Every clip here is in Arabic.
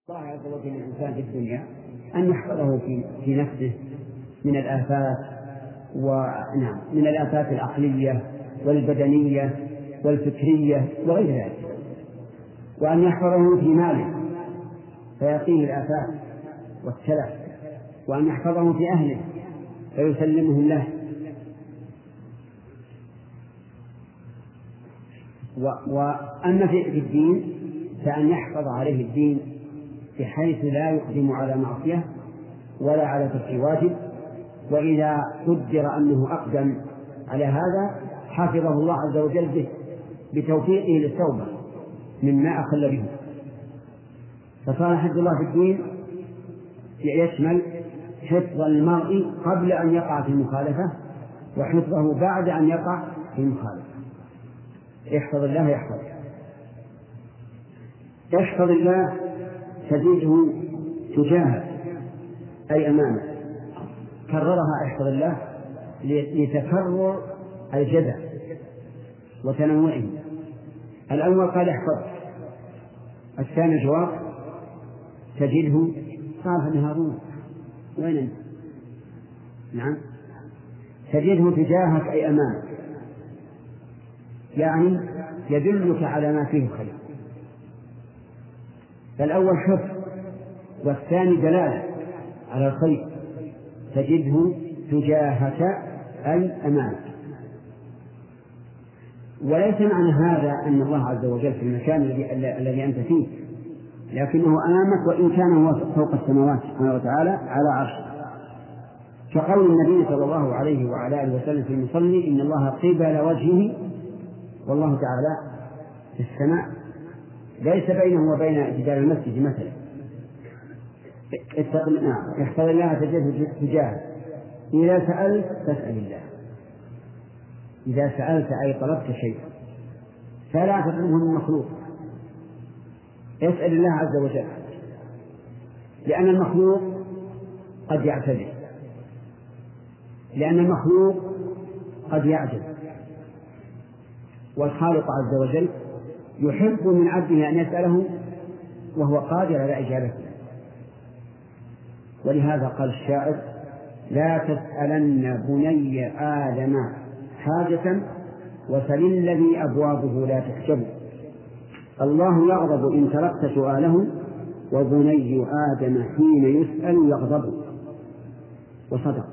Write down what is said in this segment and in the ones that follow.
الله عز وجل للإنسان في الدنيا أن يحفظه في نفسه من الآفات من الآفات العقلية والبدنية والفكرية وغير ذلك، وأن يحفظه في ماله فيقيه الآفات والتلف، وأن يحفظه في أهله فيسلمهم له، وأما في الدين فأن يحفظ عليه الدين بحيث لا يقدم على معصية ولا على ترك واجب، وإذا قدر أنه أقدم على هذا حفظه الله عز وجل بتوفيقه للتوبة مما أخل به. فصار حفظ الله في الدين يشمل حفظ المرء قبل أن يقع في المخالفة وحفظه بعد أن يقع في المخالفة. احفظ الله يحفظ الله تجده تجاهك أي أمامك. كررها احفظ الله لتكرر الجزع وتنوعه. الأول قال احفظ، الثاني الجواب تجده قال بن هارون وين أنت؟ نعم، تجده تجاهك أي أمامك، يعني يدلك على ما فيه خير. فالأول حفظ والثاني دلالة على الخير، تجده تجاهك أي أمامك. وليس معنى هذا أن الله عز وجل في المكان الذي أنت فيه، لكنه أمامك وإن كان هو فوق السماوات سبحانه وتعالى على عرشه، كقول النبي صلى الله عليه وعلى آله وسلم في المصلي إن الله قبل وجهه والله تعالى في السماء، ليس بينه وبين جدار المسجد مثلا. احفظ الله تجده تجاهك. إذا سألت فاسأل الله، إذا سألت أي طلبت شيء فلا تطلبه من مخلوق، اسأل الله عز وجل، لأن المخلوق قد يعتذر، لأن المخلوق قد يعجز، والخالق عز وجل يحب من عبده أن يسأله وهو قادر على إجابته. ولهذا قال الشاعر لا تسألن بني آدم حاجة وسل الذي أبوابه لا تحجب، الله يغضب إن تركت سؤاله وبني آدم حين يسأل يغضب. وصدق.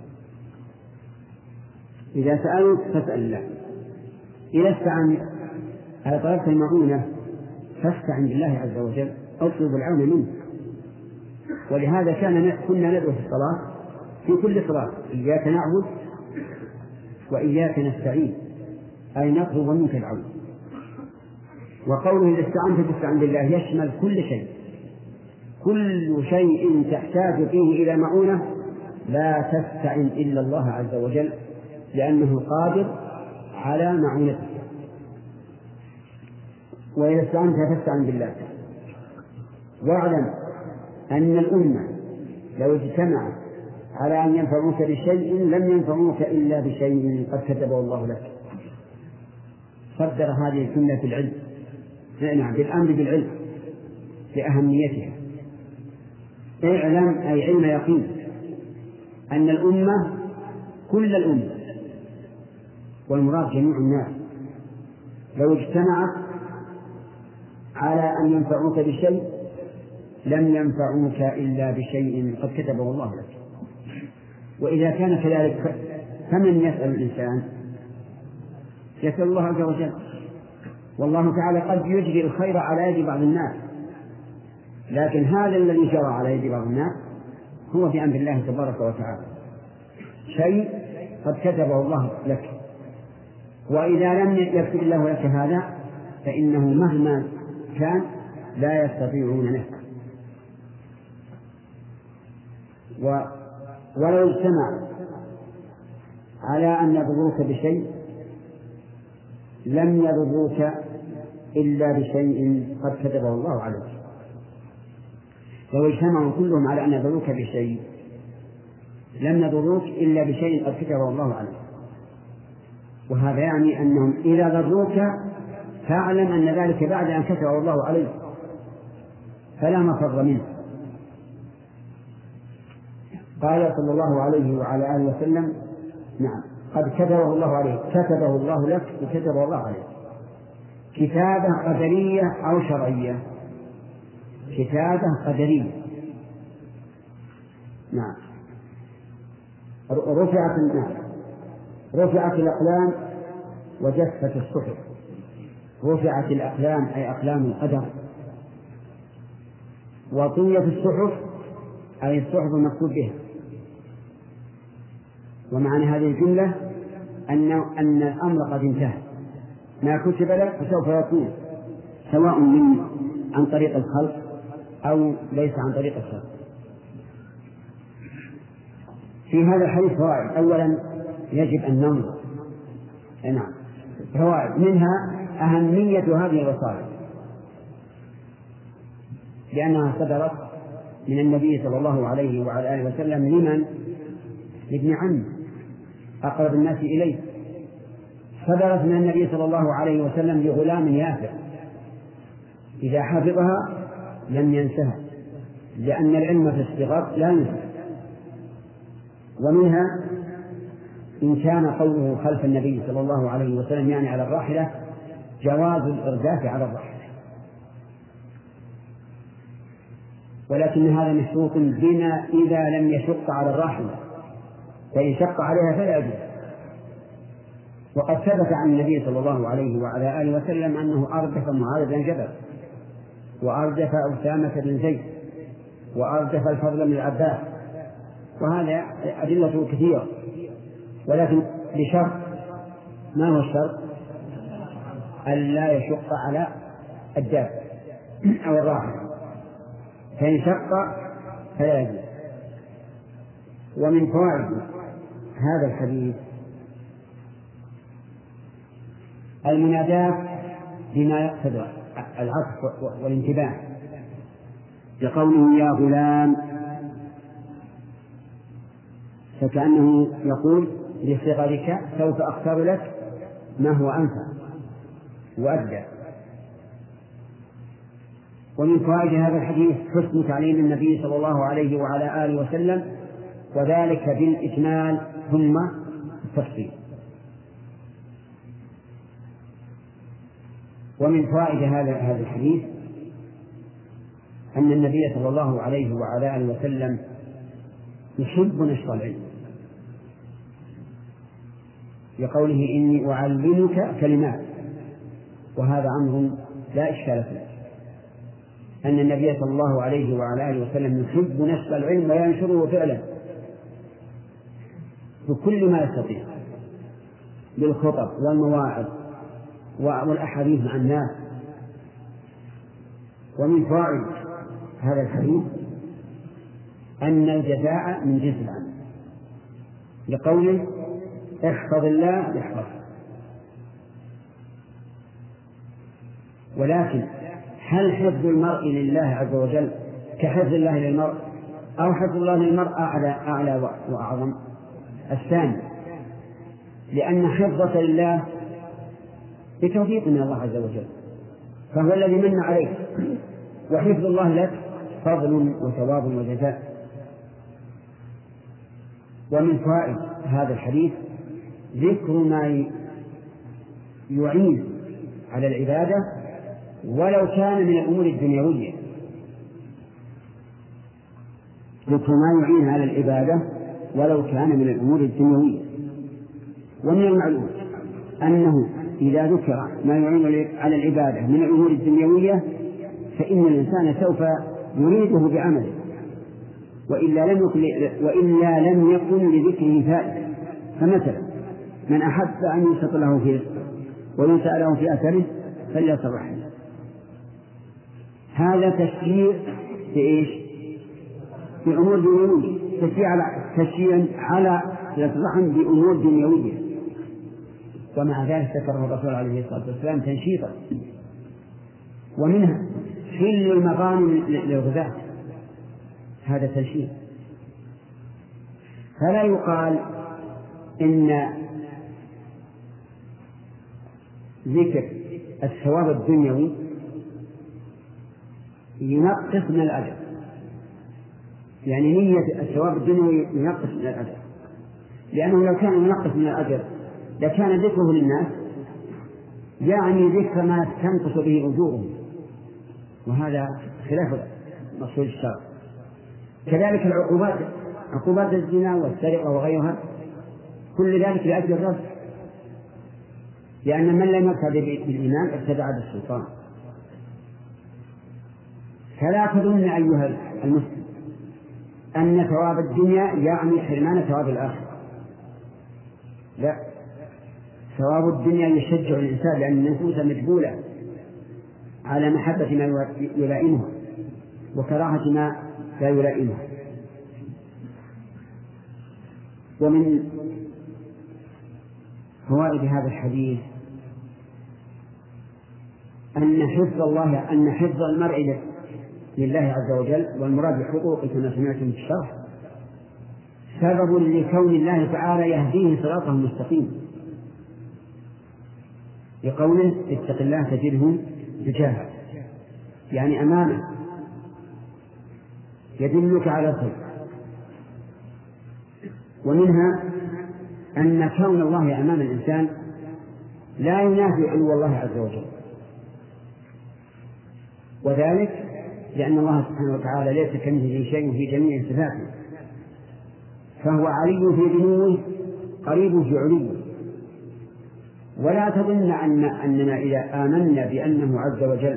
إذا سألت فاسأل الله، إذا استعنت على طلبت المعونة فاستعن بالله عز وجل، اطلب العون منه. ولهذا كنا ندعو في الصلاة في كل صلاة إياك نعبد وإياك نستعين، أي نطلب منك العون. وقوله إذا استعنت فاستعن بالله يشمل كل شيء، كل شيء تحتاج فيه إلى معونة لا تستعن إلا الله عز وجل، لأنه قادر على معونتك. وإذا استعنت فاستعن بالله. واعلم أن الأمة لو اجتمعت على أن ينفعوك بشيء لم ينفعوك إلا بشيء قد كتبه الله لك. صدر هذه السنة في العلم، بالأمر بالعلم لأهميتها. اعلم أي علم يقين أن الأمة كل الأمة والمراد جميع الناس لو اجتمعت على أن ينفعوك بشيء لم ينفعوك إلا بشيء قد كتبه الله لك. وإذا كان كذلك فمن يسأل الإنسان؟ يسأل الله عز وجل. والله تعالى قد يجري الخير على يد بعض الناس، لكن هذا الذي جرى على يد بعض الناس هو في أمر الله تبارك وتعالى، شيء قد كتبه الله لك. وإذا لم يكتب الله لك هذا فإنه مهما كان لا يستطيعون نفسه. ولو اجتمع على أن يضروك بشيء لم يضروك إلا بشيء قد كتبه الله عليك. لو اجتمعوا كلهم على أن يضروك بشيء لم يضروك إلا بشيء قد كتبه الله عليك. وهذا يعني أنهم إذا ضروك فاعلم أن ذلك بعد أن كتبه الله عليك، فلا مفر منه. قال صلى الله عليه وعلى آله وسلم: نعم، قد كتبه الله عليك، كتبه الله لك وكتبه الله عليك. كتابة قدرية أو شرعية؟ كتابة قدرية. نعم. رفعت الأقلام وجفت الصحف. رفعت الأقلام أي أقلام القدر، وطويت الصحف أي الصحف المكتوب بها. ومعنى هذه الجملة أن الأمر قد انتهى، ما كتب لك فسوف يكون، سواء عن طريق الخلق أو ليس عن طريق الخلق. في هذا الحديث فوائد. أولا يجب أن ننظر. نعم، فوائد منها أهمية هذه الوصايا، لأنها صدرت من النبي صلى الله عليه وعلى آله وسلم لمن؟ لابن عمه أقرب الناس إليه. صدرت من النبي صلى الله عليه وسلم لغلام يافع إذا حفظها لم ينسها، لأن العلم في الصغر لا ينسى. ومنها إن كان قوله خلف النبي صلى الله عليه وسلم يعني على الراحلة، جواز الإرداف على الراحلة، ولكن هذا مشروط بما إذا لم يشق على الراحلة، فإن شق عليها فلا يجوز. وقد ثبت عن النبي صلى الله عليه وعلى آله وسلم أنه أردف معاذ بن جبل، وأردف أسامة بن زيد، وأردف الفضل بن العباس، وهذا أدلة كثيرة، ولكن بشرط. ما هو الشرط؟ ألا يشق على الدابة أو الراحلة، فإن شق فلا يجوز. ومن فوائد هذا الحديث المناداة بما يقتضي العطف والانتباه، لقوله يا غلام، فكأنه يقول لصغرك سوف أختار لك ما هو أنفع وأبدع. ومن فوائد هذا الحديث حسن تعليم النبي صلى الله عليه وعلى آله وسلم، وذلك بالإجمال ثم التفصيل. ومن فوائد هذا الحديث أن النبي صلى الله عليه وعلى آله وسلم يحب نشر العلم، لقوله إني أعلمك كلمات، وهذا أمر لا إشكال فيه، أن النبي صلى الله عليه وعلى آله وسلم يحب نشر العلم وينشره فعلا بكل ما يستطيع، بالخطب والمواعظ والأحاديث مع الناس. ومن فوائد هذا الحديث أن الجزاء من جنس العمل، لقوله احفظ الله يحفظك. ولكن هل حفظ المرء لله عز وجل كحفظ الله للمرء، أو حفظ الله للمرء أعلى وأعظم؟ الثاني، لأن حفظك لله بتوفيق من الله عز وجل، فهو الذي من عليك، وحفظ الله لك فضل وثواب وجزاء. ومن فوائد هذا الحديث ذكر ما يعين على العبادة ولو كان من الأمور الدنيوية، ذكر ما يعين على العبادة ولو كان من الأمور الدنيوية. ومن المعلوم أنه إذا ذكر ما يعين على العبادة من الأمور الدنيوية فإن الإنسان سوف يريده بعمله، وإلا لم يكن لذكره فائدة. فمثلا من أحب أن ينشط له في رزقه وينسأ له في أثره فليصل رحمه، هذا تشجيع بإيش؟ بأمور دنيوية، تشجيع على الرحم بأمور دنيوية. ومع ذلك ذكره الرسول عليه الصلاة والسلام تنشيطا. ومنها حل المغانم للغذاء، هذا تنشيط. فلا يقال إن ذكر الثواب الدنيوي ينقص من الأجر، يعني نية الثواب الدنيوي ينقص من الأجر، لأنه لو كان ينقص من الأجر لكان ذكره للناس يعني ذكر ما تنقص به أجورهم، وهذا خلاف مقصود الشرع. كذلك عقوبات الزنا والسرقة وغيرها كل ذلك لأجل الرد، لأن من لم يرتد بالإيمان ارتدع بالسلطان. فلا تظن أيها المسلم أن ثواب الدنيا يعني حرمان ثواب الآخرة، لا، ثواب الدنيا يشجع الإنسان، لأن النفوس مجبولة على محبة ما يلائمها وكراهة ما لا يلائمها. ومن فوائد هذا الحديث أن حفظ المرء لله عز وجل، والمراد بحقوقه كما سمعتم في الشرح سبب لكون الله تعالى يهديه صراطه المستقيم، لقوله اتق الله تجده تجاهك، يعني أمامه يدلك على الخير. ومنها أن كون الله أمام الإنسان لا ينافي علو الله عز وجل، وذلك لأن الله سبحانه وتعالى ليس كمثله شيء في جميع صفاته، فهو علي في دنوه قريب في علوه. ولا تظن أننا إذا آمنا بأنه عز وجل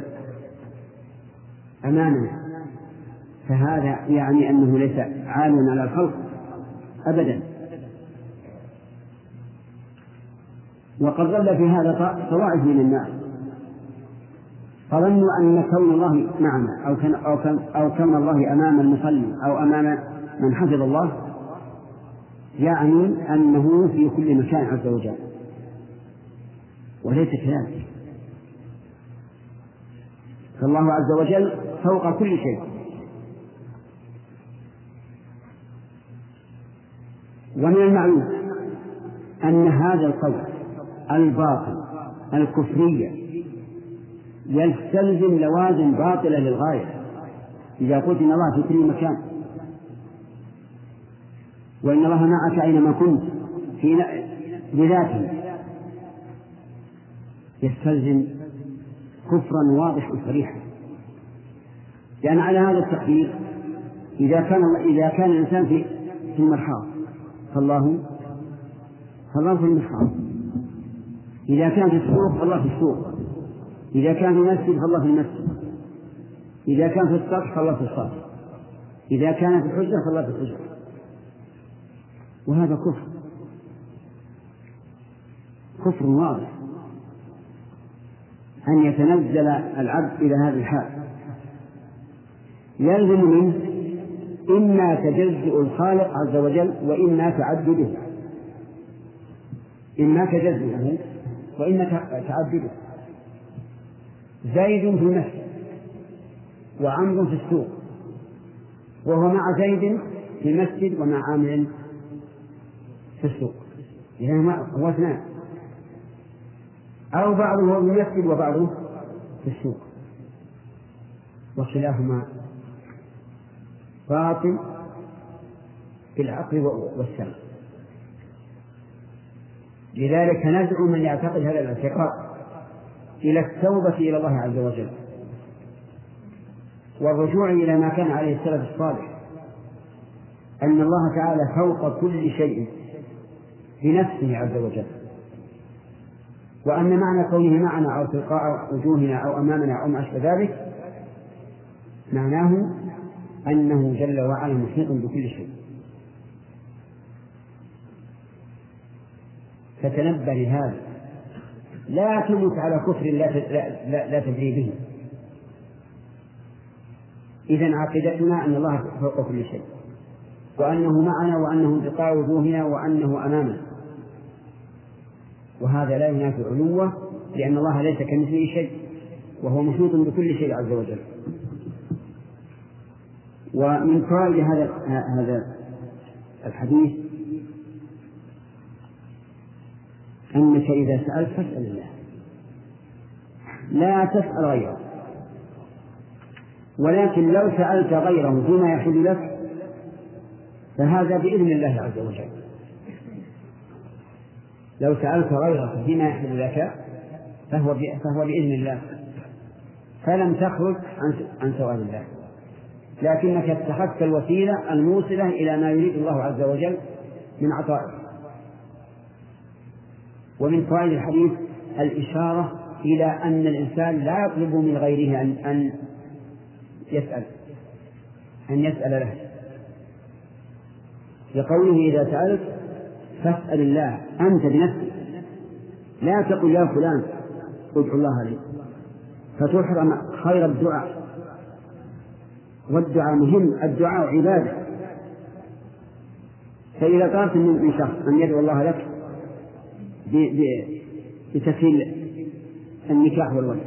أمامنا فهذا يعني أنه ليس عاليا على الخلق أبدا. وقد ضل في هذا طوائف من الناس، فظنوا أن كون الله معنا أو كون الله أمام المصلي أو أمام من حفظ الله يعني أنه في كل مكان عز وجل، وليس كذلك. فالله عز وجل فوق كل شيء. ومن المعلوم أن هذا القول الباطل الكفرية يستلزم لوازم باطلة للغاية. إذا قلت إن الله في كل مكان وإن الله معك أينما كنت بذاته يستلزم كفرا واضحا صريحا، لأن على هذا التقدير إذا كان الإنسان في المرحاض فالله في المرحاض، إذا كان في السوق فالله في السوق، إذا كان في المسجد فالله في المسجد، إذا كان في السطح فالله في السطح، إذا كان في الحجرة فالله في الحجرة. وهذا كفر واضح أن يتنزل العبد إلى هذه الحال. يلزم منه إما تجزؤ الخالق عز وجل وإما تعدده، إما تجزؤه وإما تعدده. زيد في المسجد وعمر في السوق، وهو مع زيد في المسجد ومع عامر في السوق، يعني هو اثنان، أو بعضه في المسجد وبعضه في السوق، وكلاهما باطل في العقل والسمع. لذلك ندعو من يعتقد هذا الاعتقاد إلى التوبة إلى الله عز وجل والرجوع إلى ما كان عليه السلف الصالح، أن الله تعالى فوق كل شيء بنفسه عز وجل، وأن معنى كونه معنا أو تلقاء وجوهنا أو أمامنا أو ما أشبه ذلك معناه أنه جل وعلا محيط بكل شيء. فتنبه لهذا، لا تمت على كفر لا تدري به. إذن عقيدتنا أن الله فوق كل شيء، وأنه معنا، وأنه تلقاء وجوهنا، وأنه أمامنا، وهذا لا ينافي علوه، لأن الله ليس كمثله شيء وهو محيط بكل شيء عز وجل. ومن فوائد هذا الحديث أنك إذا سألت فاسأل الله، لا تسأل غيره. ولكن لو سألت غيره فيما يحل لك فهذا بإذن الله عز وجل. لو سألت غيره فيما يحل لك فهو بإذن الله، فلم تخرج عن سؤال الله، لكنك اتخذت الوسيلة الموصلة إلى ما يريد الله عز وجل من عطائه. ومن فوائد الحديث الإشارة إلى أن الإنسان لا يطلب من غيره أن يسأل له، لقوله إذا سألت فاسأل الله أنت بنفسك، لا تقل يا فلان ادعو الله لي فتحرم خير الدعاء. والدعاء مهم، الدعاء عبادة. فإذا طلبت من شخص أن يدعو الله لك بتسهيل النكاح والولد،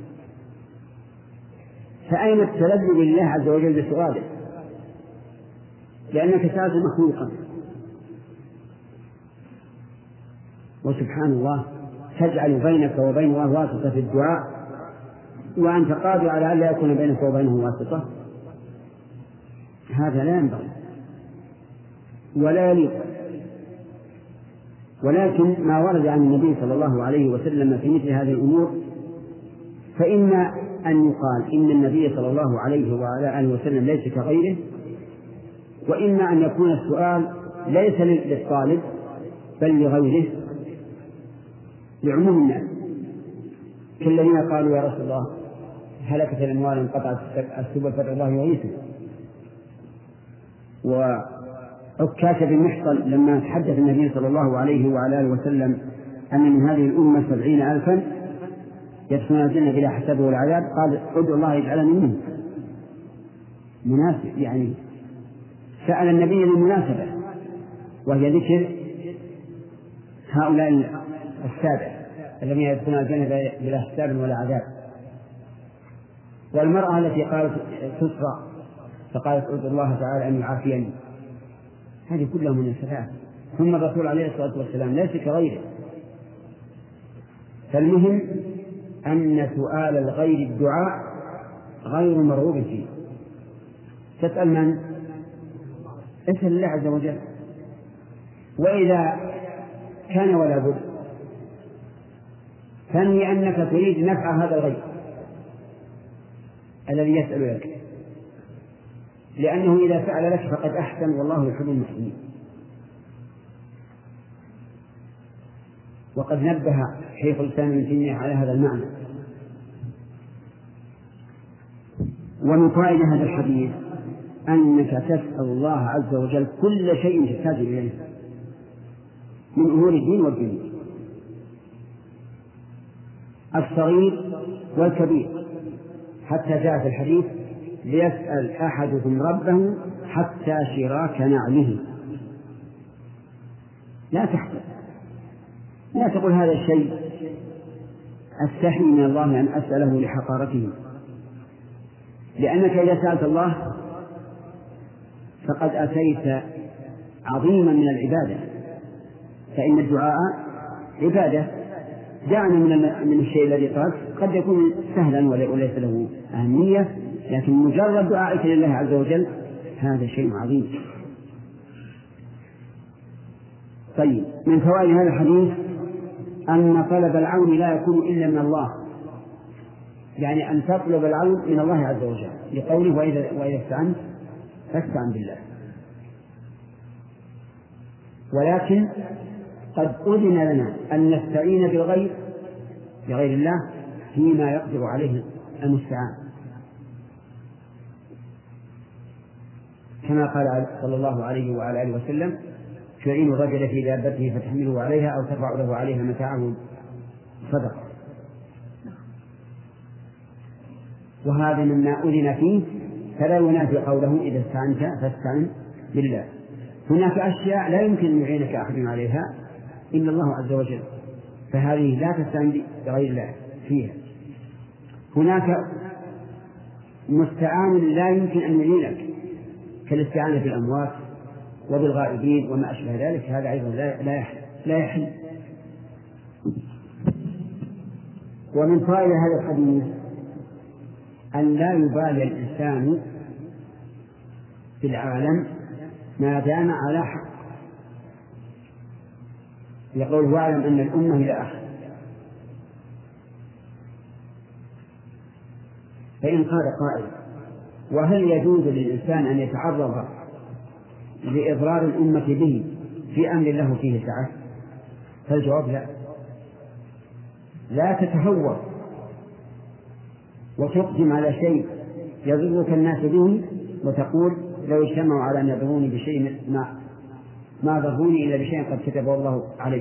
فأين التلذذ بالله عز وجل بسؤاله؟ لأنك سألت مخلوقا. وسبحان الله تجعل بينك وبينه واسطة في الدعاء وأنت قادر على أن لا يكون بينك وبينه واسطة، هذا لا ينبغي ولا يليق. ولكن ما ورد عن النبي صلى الله عليه وسلم في مثل هذه الأمور فإما أن يقال إن النبي صلى الله عليه وعلى آله وسلم ليس كغيره، وإما أن يكون السؤال ليس للطالب بل لغيره لعموم الناس، كالذين قالوا يا رسول الله هلكت الأموال انقطعت السبل فادع الله يغيثه. وعكاشة بن محصن لما تحدث النبي صلى الله عليه وعلى آله وسلم أن من هذه الأمة 70,000 يدخلون الجنة بلا حساب ولا عذاب قال ادعو الله يجعلني منهم. مناسب، يعني سأل النبي للمناسبة، وهي ذكر هؤلاء السابع الذين يدخلون الجنة بلا حساب ولا عذاب. والمرأة التي قالت تسرع فقالت ادعو الله تعالى أن يعافيني، هذه كلها مناسبات. ثم الرسول عليه الصلاة والسلام ليس كغيره. فالمهم أن سؤال الغير الدعاء غير مرغوب فيه. تسأل من؟ اسأل الله عز وجل. وإذا كان ولا بد فانوي أنك تريد نفع هذا الغير الذي يسأل لك، لأنه إذا فعل لك فقد أحسن والله يحب المحسنين. وقد نبه شيخ الإسلام ابن تيمية على هذا المعنى. ومن فوائد هذا الحديث أنك تسأل الله عز وجل كل شيء تحتاج إليه من أمور الدين والدنيا، الصغير والكبير، حتى جاء في الحديث ليسأل أحدكم ربه حتى شراك نعله. لا تحتاج، لا تقول هذا الشيء أستحي من الله أن أسأله لحقارته، لأنك إذا سألت الله فقد أتيت عظيما من العبادة، فإن الدعاء عبادة. دعنا من الشيء الذي طلبت قد يكون سهلا وليس له أهمية، لكن مجرد دعائك لله عز وجل هذا شيء عظيم. طيب، من فوائد هذا الحديث أن طلب العون لا يكون إلا من الله، يعني أن تطلب العون من الله عز وجل، لقوله وإذا استعنت فاستعن بالله. ولكن قد أذن لنا أن نستعين بغير الله فيما يقدر عليه المستعان، كما قال صلى الله عليه وعلى آله وسلم تعين الرجل في دابته فتحمله عليها أو ترفع له عليها متاعه صدقة. وهذا مما أذن فيه، فلا ينافي قوله إذا استعنت فاستعن بالله. هناك أشياء لا يمكن أن يعينك أحد عليها إلا الله عز وجل، فهذه لا تستعن بغير الله فيها. هناك مستعان لا يمكن أن يعينك كالاستعانة بالأموات وبالغائبين وما أشبه ذلك، هذا أيضا لا يحل. ومن فائدة هذا الحديث أن لا يبالي الإنسان في العالم ما دام على حق. يقول واعلم أن الأمة إلى آخر. فإن قال قائل وهل يجوز للإنسان أن يتعرض لإضرار الأمة به في أمر له فيه سعة؟ فالجواب لا. لا تتهور وتقدم على شيء يضرك الناس به وتقول لو اجتمعوا على أن يضروني بشيء ما ضروني إلا بشيء قد كتبه الله عليه.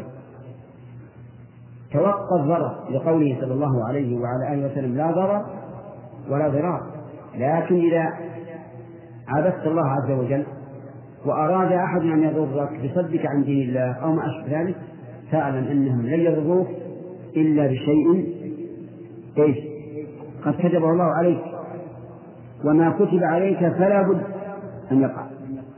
توقى الضرر لقوله صلى الله عليه وعلى آله وسلم لا ضرر ولا ضرار. لكن إذا عبدت الله عز وجل وأراد أحد أن يضرك بصدك عن دين الله أو ما أشبه ذلك فاعلم أنهم لن يضروك إلا بشيء قد كتبه الله عليك، وما كتب عليك فلا بد أن يقع.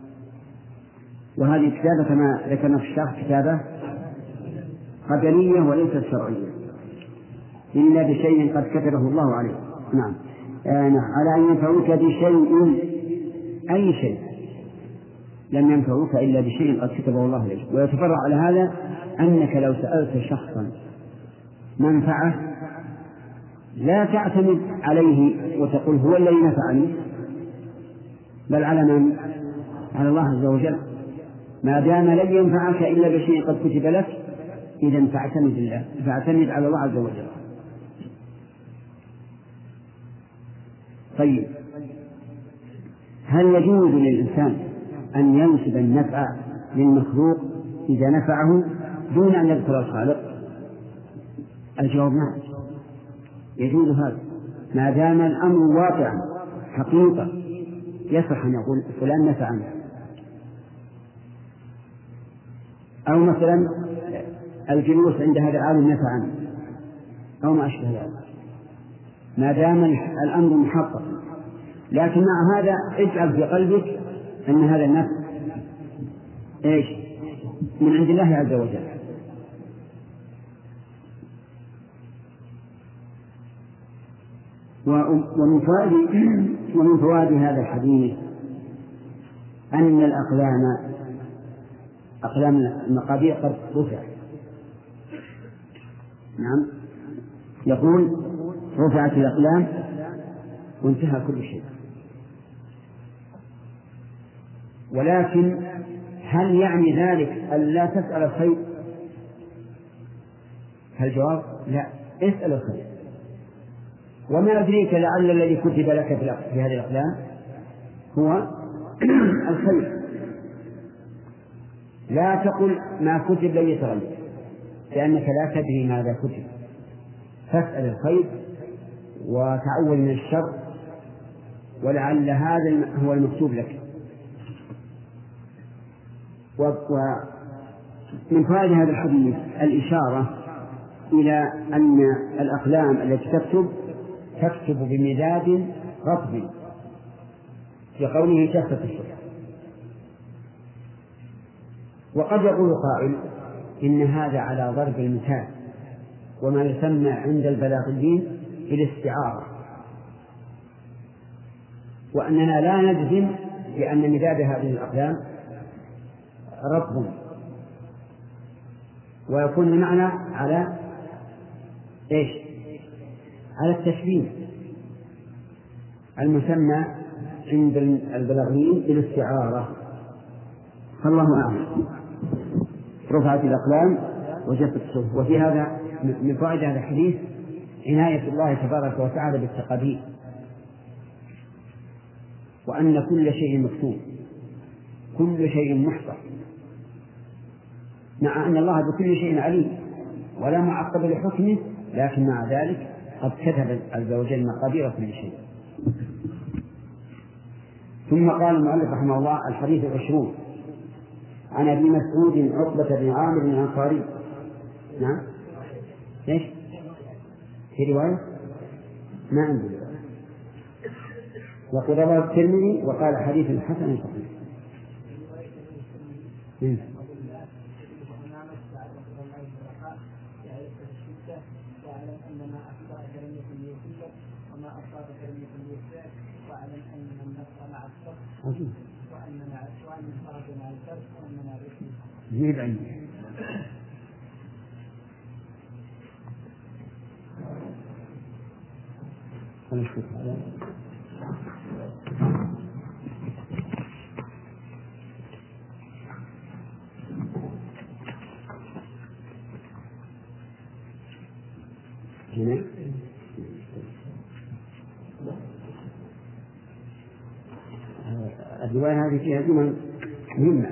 وهذه كتابة كما ذكرنا في الشرح كتابة قدرية وليست شرعية إلا بشيء قد كتبه الله عليك. نعم. على أن ينفعوك بشيء، أي شيء لم ينفعوك إلا بشيء قد كتبه الله عليك. ويتفرع على هذا أنك لو سألت شخصا منفعة لا تعتمد عليه وتقول هو الذي نفعني، بل على من؟ على الله عز وجل. ما دام لن ينفعك إلا بشيء قد كتب لك إذن فاعتمد على الله عز وجل. طيب، هل يجوز للإنسان أن ينسب النفع للمخلوق إذا نفعه دون أن يذكر الخالق؟ الجواب نعم، يجوز هذا ما دام الأمر واقعا حقيقة يصح أن يقول فلان نفعني. أو مثلا الجلوس عند هذا العالم نفعني أو ما أشبه ذلك، ما دام الأمر محقق. لكن مع هذا اجعل في قلبك أن هذا النفع من عند الله عز وجل. ومن فوائد هذا الحديث أن أقلام المقادير قد رفعت. نعم، يقول رفعت الأقلام وانتهى كل شيء. ولكن هل يعني ذلك أن لا تسأل الخير؟ الجواب لا، اسأل الخير. وما أدريك لعل الذي كتب لك في هذه الأقلام هو الخير. لا تقل ما كتب لن يتغير لأنك لا تدري ماذا كتب، فاسأل الخير وتعوذ من الشر ولعل هذا هو المكتوب لك. ومن فوائد هذا الحديث الإشارة إلى أن الأقلام التي تكتب بمداد رطب في قوله جافة الصحف. وقد يقول قائل إن هذا على ضرب المثال وما يسمى عند البلاغيين بالاستعارة، وأننا لا نجزم بأن مداد هذه الأقلام رطب، ويكون المعنى على على التشبيه المسمى عند البلاغيين بالاستعارة. فالله أعلم. رفعت الأقلام وجفت الصحف. وفي هذا من فوائد هذا الحديث عناية الله تبارك وتعالى بالتقادير، وأن كل شيء مكتوب، كل شيء محصى، مع أن الله بكل شيء عليم ولا معقب لحكمه، لكن مع ذلك قد كتب عز وجل مقادير كل شيء. ثم قال المؤلف رحمه الله: الحديث 20 عن أبي مسعود عقبة بن عامر الأنصاري. نعم، إيش في رواية؟ ما عندي رواية. وقد رواه الترمذي وقال حديث حسن صحيح. واعلم ان ما اخطاك لم يكن ليصيبك وما اصابك لم يكن جيب عني هنا الرواية هذه فيها جمل مهمة.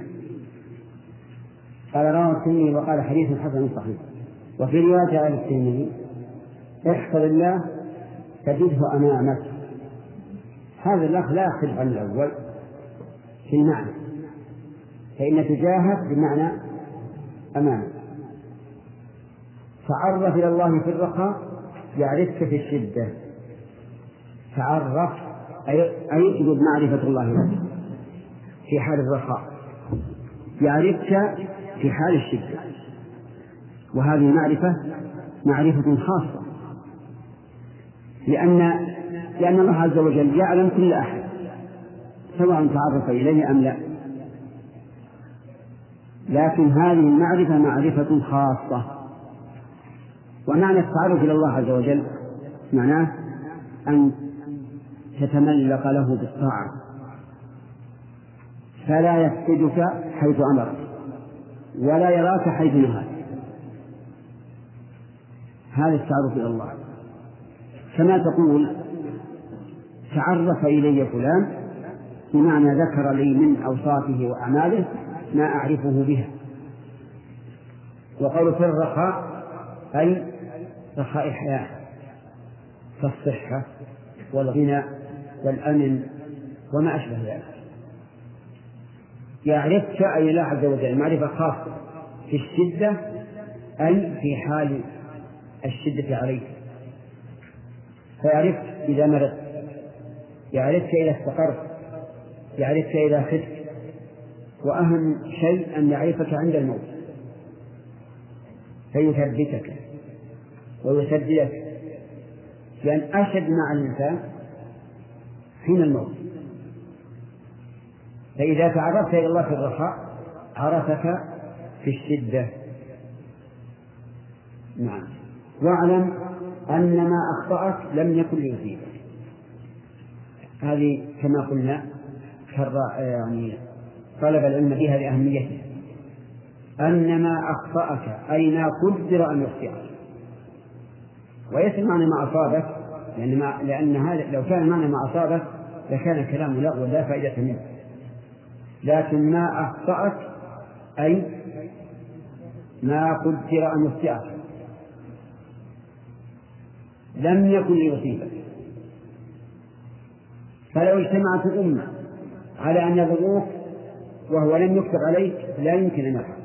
قال رواه الترمذي وقال حديث حسن صحيح. وفي رواية عن الترمذي احفظ الله تجده أمامك. هذا الأخ لا يختلف عن الأول في المعنى، فإن تجاهك بمعنى أمامك. تعرف إلى الله في الرخاء يعرفك في الشدة. تعرف أي يجب معرفة الله لك في حال الرخاء، يعرفك في حال الشدة. وهذه معرفة خاصة، لأن الله عز وجل يعلم كل أحد سواء تعرف إليه أم لا، لكن هذه المعرفة معرفة خاصة. ومعنى التعرف إلى الله عز وجل معناه أن تتملق له بالطاعة فلا يفقدك حيث أمرك ولا يراك حيث نهاك. هذا التعرف إلى الله، كما تقول تعرف إلي فلان بمعنى ذكر لي من أوصافه وأعماله ما أعرفه بها. وقول في الرخاء أي رخاء الحياة كالصحة والغنى والأمن وما أشبه ذلك. يعرفك أي الله عز وجل معرفة خاصة في الشدة، أي في حال الشدة عليك، فيعرفك إذا مرضت، يعرفك إذا استقرت، يعرفك إذا خفت، وأهم شيء أن يعرفك عند الموت فيثبتك ويسددك، لأن أشد مع الإنسان حين الموت. فإذا تعرفت إلى الله في الرخاء عرفك في الشدة. نعم. واعلم أن ما أخطأك لم يكن ليصيبك. هذه كما قلنا يعني طلب العلم بها لأهميته. أن ما أخطأك أي ما قدر أن يخطئك، وليس معنى ما أصابك، لأن هذا لو كان معنى ما أصابك لكان الكلام لغو لا فائدة منه. لكن ما أخطأك أي ما قدر أن يخطئك لم يكن ليصيبك. فلو اجتمعت الأمة على أن يضروك وهو لم يكتب عليك لا يمكن أن يفعل.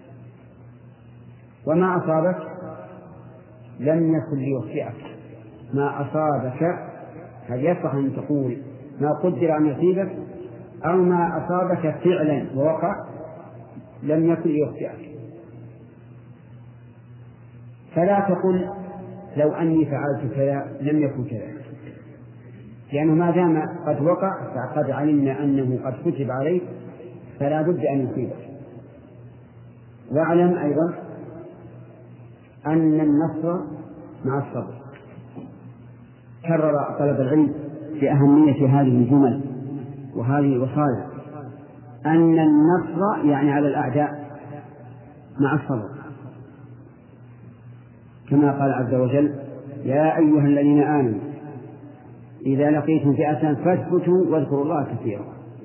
وما أصابك لم يكن ليخطئك. ما أصابك هل يصح أن تقول ما قدر أن يصيبك، أو ما أصابك فعلا ووقع لم يكن ليخطئك. فلا تقل لو أني فعلت كذا لم يكن كذا، لأنه ما دام قد وقع فقد علمنا أنه قد كتب عليك فلا بد أن يصيبك. واعلم أيضا أن النصر مع الصبر. كرر طلب العلم بأهمية هذه الجمل وهذه الوصايا، أن النصر يعني على الأعداء مع الصبر، كما قال عز وجل يا أيها الذين آمنوا إذا لقيتم فئة فاثبتوا واذكروا الله كثيرا.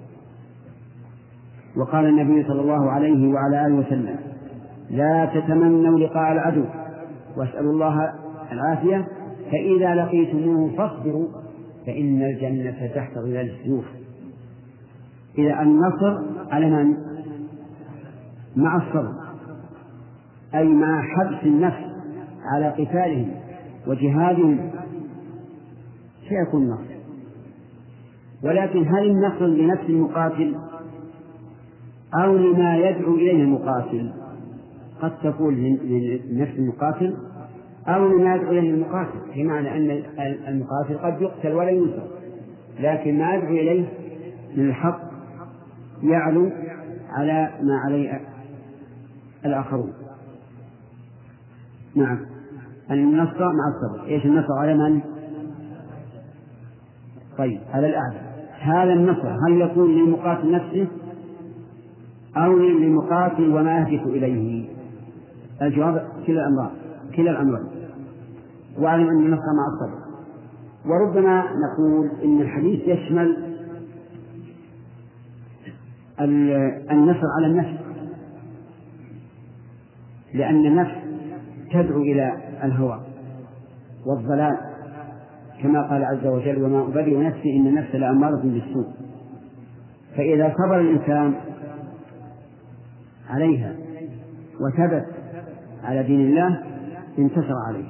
وقال النبي صلى الله عليه وعلى آله وسلم لا تتمنوا لقاء العدو واسألوا الله العافية فإذا لقيتموه فاصبروا فإن الجنة تحت ظلال السيوف. إذا النصر على من؟ مع الصبر، أي مع حبس النفس على قتالهم وجهادهم سيكون النصر. ولكن هل النصر لنفس المقاتل أو لما يدعو إليه المقاتل؟ قد تكون لنفس المقاتل أو لما يدعو إليه المقاتل، بمعنى أن المقاتل قد يقتل ولا ينصر، لكن ما يدعو إليه من الحق يعلو على ما عليه الآخرون. نعم، النصر مع الصبر. إيش النصر على من؟ طيب، على الأعلى. هذا النصر هل يكون للمقاتل نفسه أو للمقاتل وما يهدف إليه؟ الجواب كلا الأمرين. واعلم أن النصر مع الصبر. وربما نقول إن الحديث يشمل النصر على النفس، لأن النفس تدعو إلى الهوى والضلال، كما قال عز وجل: وما أبرئ نفسي إن النفس لأمارة بالسوء. فإذا صبر الإنسان عليها وثبت على دين الله انتصر عليه.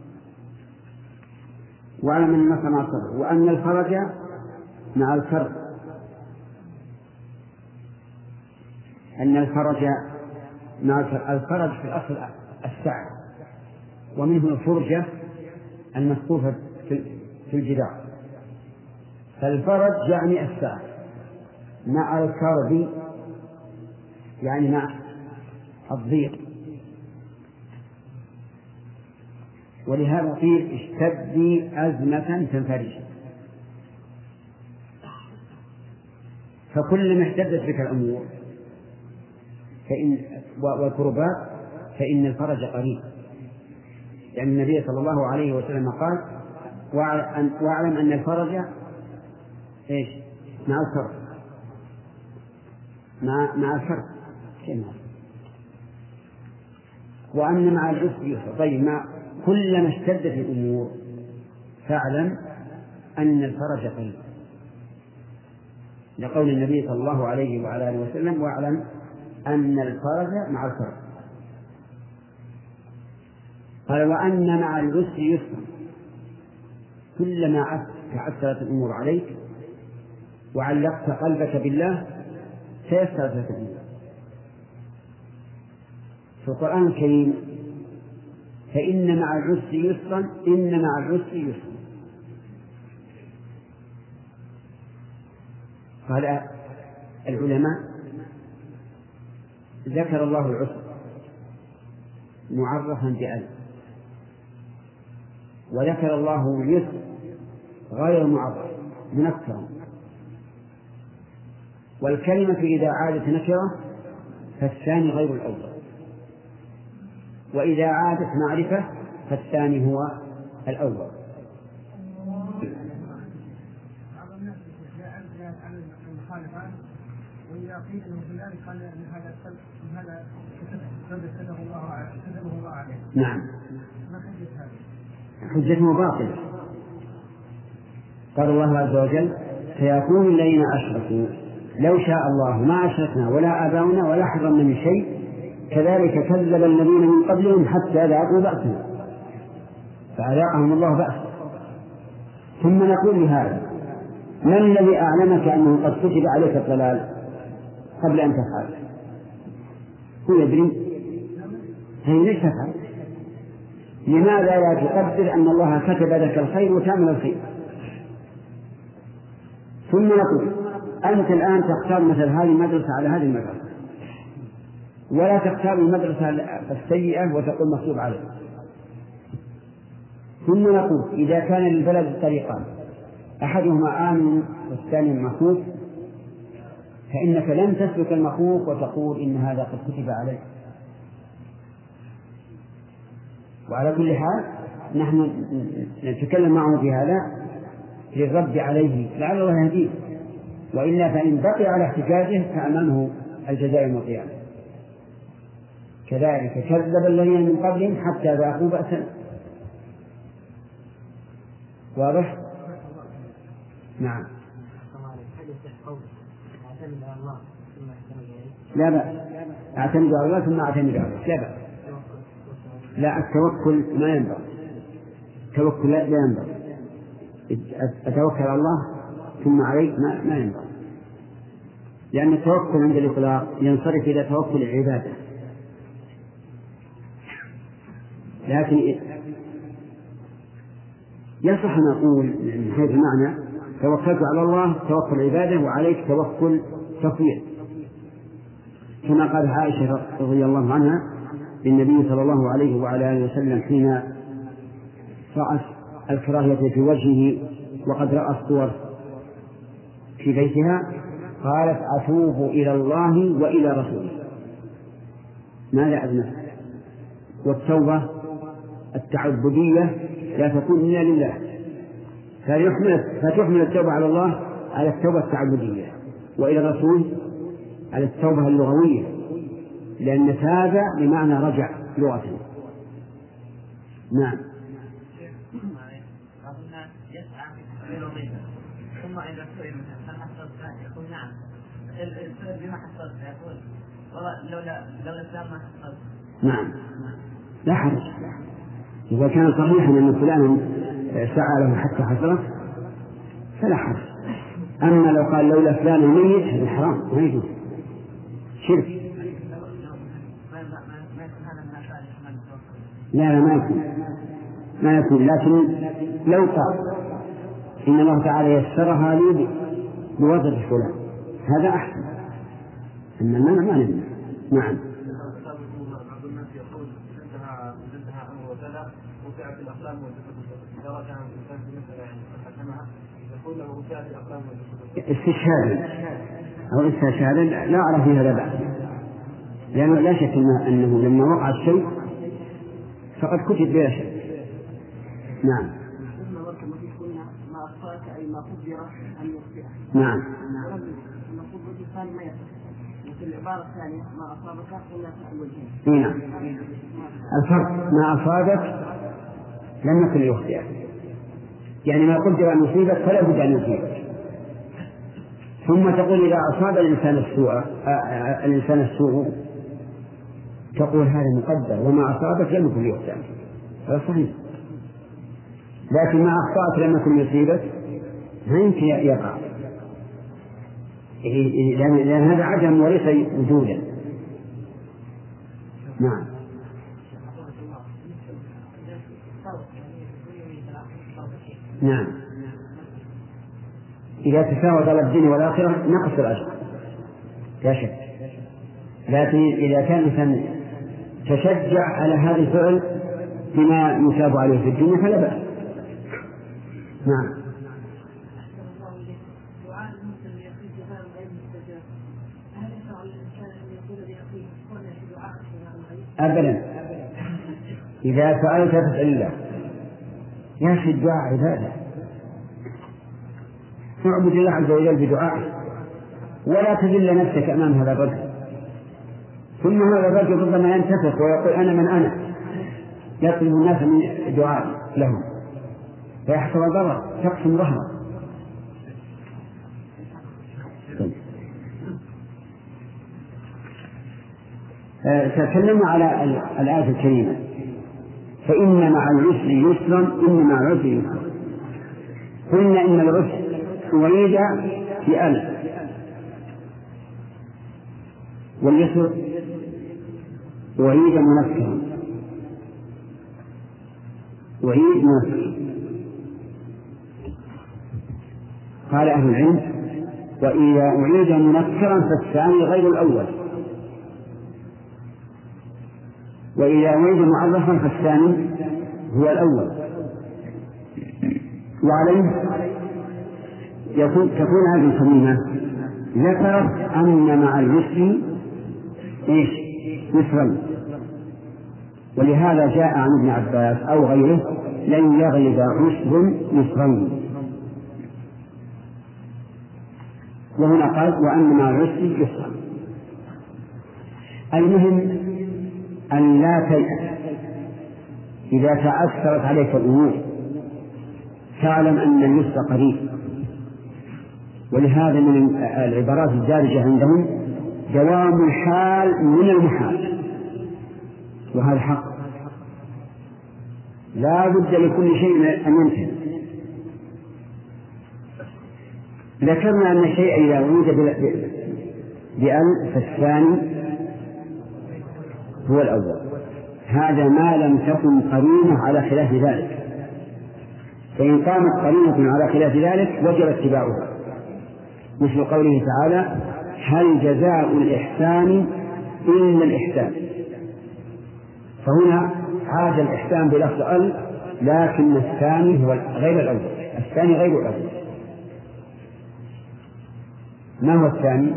واعلم أن النصر مع الصبر، وأن الفرج مع الكرب. أن الفرج مع الفرج في الأصل السعة، ومنه الفرجة المسقوفة في الجدار. فالفرج يعني السعة، مع الكرب يعني مع الضيق. ولهذا قيل: اشتدي أزمة تنفرج. فكلما اشتدت بك الأمور والكربات فإن الفرج قريب، لأن النبي صلى الله عليه وسلم قال: واعلم أن الفرج إيش؟ مع الكرب، مع الكرب، وأن مع العسر يسرا. طيب، كلما اشتدت الأمور فاعلم أن الفرج قريب، لقول النبي صلى الله عليه وعلى آله وسلم: واعلم أن الفرج مع الكرب. قال: وأن مع العسر يسرا. كلما تعسرت الأمور عليك وعلقت قلبك بالله سيسرت لك الأمور. في القرآن الكريم: فإن مع العسر يسرا، إن مع العسر يسرا. قال العلماء: ذكر الله العسر معرفا بألف، وذكر الله اليسر غير معرف منكرا. والكلمة إذا عادت نكرة فالثاني غير الأول، وإذا عادت معرفة فالثاني هو الأول. وإذا قيل له في ذلك قال هذا كتبه الله عليه. نعم. ما حجة هذا؟ حجته باطلة. قال الله عز وجل: سيقول الذين أشركوا لو شاء الله ما أشركنا ولا آباؤنا ولا حرمنا من شيء كذلك كذب الذين من قبلهم حتى ذاقوا بأسنا فأذاقهم الله بأس. ثم نقول لهذا: من الذي أعلمك أنه قد كتب عليك الضلال قبل أن تفعل؟ هو يدري. هي ليش تفعل؟ لماذا لا تقدر أن الله كتب لك الخير وتعمل الخير؟ ثم نقول: أنت الآن تختار مثل هذه المدرسة على هذه المدرسة، ولا تختار المدرسة السيئة وتقول مكتوب عليه. ثم نقول: إذا كان للبلد طريقان أحدهما آمن والثاني مخوف، فإنك لن تسلك المخوف وتقول إن هذا قد كتب عليه. وعلى كل حال نحن نتكلم معه في هذا للرد عليه لعل الله يهديه، وإلا فإن بقي على احتجاجه فأمامه الجزاء يوم القيامة. كذلك كذب الذين من قبلهم حتى ذاقوا بأسنا. واضح؟ نعم. لا بأس، أعتمد على الله ثم أعتمد على الله، لا بأس. لا، التوكل ما ينبغي، التوكل لا ينبغي. أتوكل على الله ثم عليك ما ينبغي، لأن التوكل عند الإطلاق ينصرف إلى توكل العبادة. لكن يصح أن نقول من حيث المعنى: توكلت على الله توكل عبادة، وعليك توكل تفويض. كما قال عائشة رضي الله عنها للنبي صلى الله عليه وعلى آله وسلم حين رأت الكراهية في وجهه وقد رأى الصور في بيتها قالت أتوب إلى الله وإلى رسوله ماذا أذنب. والتوبة التعبدية لا تكون إلا لله، فتحمل التوبة على الله على التوبة التعبدية، وإلى الرسول على التوبة اللغوية، لأن تاب بمعنى رجع لغة. نعم. ثم إذا سئل هل حصلت يقول نعم، السؤال بما حصلت يقول والله لولا الإسلام ما حصلت. نعم لا حرج، إذا كان صحيحا أن فلانا سعى له حتى حصلت فلا حرج. أما لو قال لولا فلان ميت هذا حرام ما يجوز، شرك. لا ما يكون، لكن لو قال إن الله تعالى يسرها لي بواسطة فلان هذا أحسن، أما ما نمنع. نعم. بعض الناس يقول انتهى أمر وكذا وسعت الأقلام والجسد، إذا رجع الإنسان في مسألة يعني حكمها يقول له وسعت الأقلام والجسد استشهادا أو استشهادا لا أرى في هذا بأس، لأنه لا شك أنه لما وقع الشيء فقد كتب بلا شك. نعم. ما أخطأك أي ما قدر أن يخطئك. نعم. المفروض الإنسان ما يخطئ. وفي العبارة الثانية ما أصابك قلنا فأول. نعم. الفرق ما أصابك لم يكن يخطئك، يعني ما قدر أن يصيبك فلا بد أن يصيبك. ثم تقول إذا أصاب الإنسان السوء تقول هذا مقدر وما أصابك لم يكن يخطئك، هذا صحيح. لكن ما أخطأت لم يكن يصيبك ما يمكن يقع، لأن هذا عدم وليس وجودا. نعم. نعم. إذا تساوت على الدين والآخرة نقص الأجر لا شك، لكن إذا كان الإنسان تشجع على هذا الفعل بما يثاب عليه في الدنيا فلا بأس. نعم. أبدا، إذا سألت فاسأل الله. يا أخي الدعاء عبادة، نعبد الله عز وجل بدعائه، ولا تذل نفسك أمام هذا الرجل. ثم هذا الرجل ربما ينتفخ ويقول أنا من أنا، يطلب الناس من دعاء لهم فيحصل ضرر تقسم ظهره. تكلمنا على الآية الكريمة فإن مع العسر يسرا إن مع العسر يسرا. قلنا إن العسر أعيد في ألف، واليسر أعيد منكرا، أعيد منكرا. قال أهل العلم وإذا أعيد منكرا فالثاني غير الأول، وإذا أعيد معرفا فالثاني هو الأول. وعليه تكون هذه الكلمة ذكرت أن مع اليسر يسرا، ولهذا جاء عن ابن عباس أو غيره لن يغلب عسر يسرين، وهنا قال وأن مع العسر يسرا. المهم أن لا تيأس إذا تأثرت عليك الأمور، تعلم أن اليسر قريب. ولهذا من العبارات الدارجة عندهم دوام الحال من المحال، وهذا حق، لا بد لكل شيء أن ينتهي. ذكرنا أن الشيء إذا وجد بأل فالثاني هو الأول، هذا ما لم تكن قرينة على خلاف ذلك، فإن قامت قرينة على خلاف ذلك وجب اتباعها، مثل قوله تعالى هل جزاء الإحسان إلا الإحسان، فهنا عاد الإحسان بلفظ ال، لكن الثاني هو غير الأول، الثاني غير الأول. ما هو الثاني؟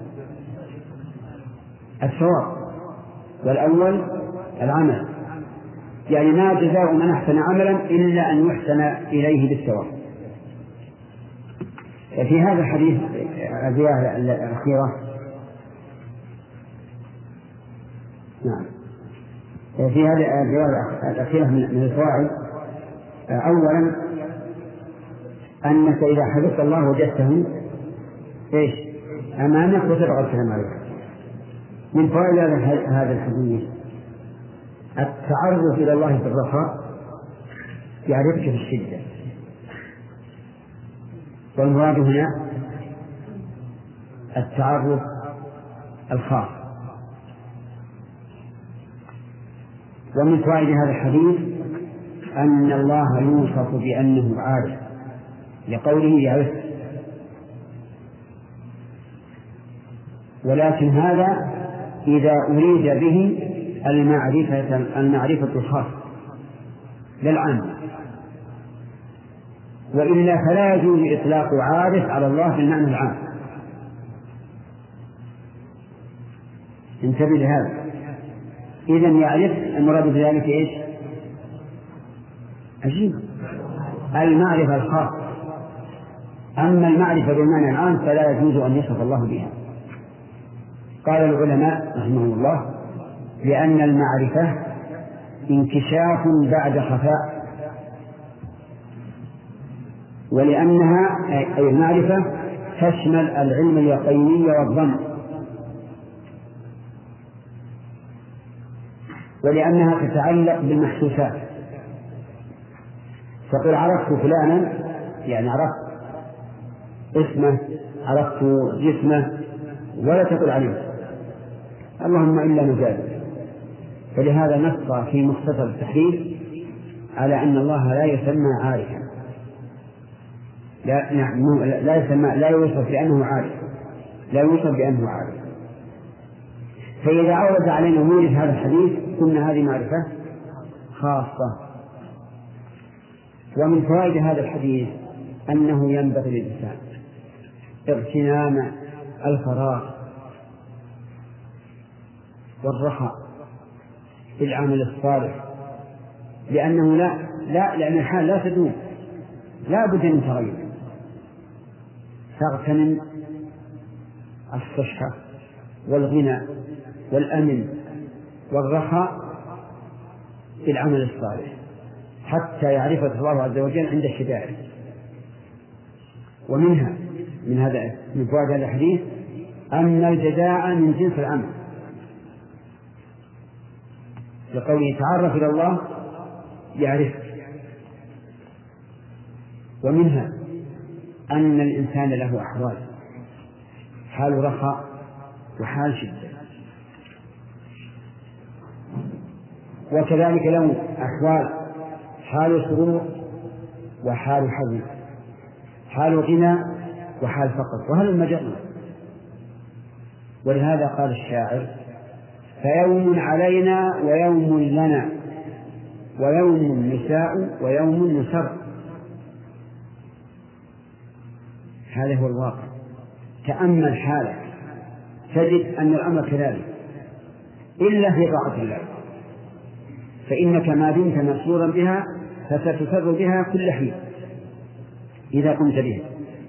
الثواب، والأول العمل، يعني ما جزاء من أحسن عملا إلا أن يحسن إليه بالثواب. في هذا الحديث الزيادة الأخيرة، نعم، في هذه الزيادة الأخيرة من الفوائد، أولا أنك إذا حدث الله وجدته إيش أمامك وتبغى الكلام عليه. من فوائد هذا الحديث التعرف إلى الله في الرخاء يعرفك في الشدة، والمراد هنا التعرف الخاص. ومن فوائد هذا الحديث أن الله يوصف بأنه عارف لقوله يعرف، ولكن هذا إذا أريد به المعرفة الخاصة لا العامة، وإلا فلا يجوز إطلاق عارف على الله بالمعنى العام. انتبه لهذا. إذن يعرف المراد بذلك إيش؟ عجيب، المعرفة الخاصة. أما المعرفة بالمعنى العام فلا يجوز أن يصف الله بها. قال العلماء رحمهم الله لأن المعرفة انكشاف بعد خفاء، ولأنها أي المعرفة تشمل العلم اليقيني والظن، ولأنها تتعلق بالمحسوسات. تقول عرفت فلانا، يعني عرفت اسمه، عرفت جسمه، ولا تقول عليه اللهم إلا مجاز. فلهذا نص في مختصر التحرير على أن الله لا يسمى عارفا، لا يسمى، لا يوصف بأنه عارف، لا يوصف بأنه عارف. فإذا عرض علينا مورد هذا الحديث قلنا هذه معرفة خاصة. ومن فوائد هذا الحديث أنه ينبغي للإنسان اغتنام الفراغ والرخاء في العمل الصالح، لأنه لأن الحال لا تدوم، لا بد من تغير. تغتنم الصحة والغنى والأمن والرخاء في العمل الصالح حتى يعرفك الله عز وجل عند الشدائد. ومنها من فوائد هذا الحديث أن الجزاء من جنس العمل، لقوله تعرف إلى الله يعرفك. ومنها أن الإنسان له أحوال، حال رخاء وحال شدة، وكذلك له أحوال، حال سرور وحال حزن، حال غنى وحال فقر، وهل المجرة. ولهذا قال الشاعر فيوم علينا ويوم لنا ويوم نساء ويوم نسر. هذا هو الواقع. تأمل حالك تجد أن الأمر كذلك، إلا في طاعة الله، فإنك ما دمت مسرورا بها فستسر بها كل حين إذا قمت بها.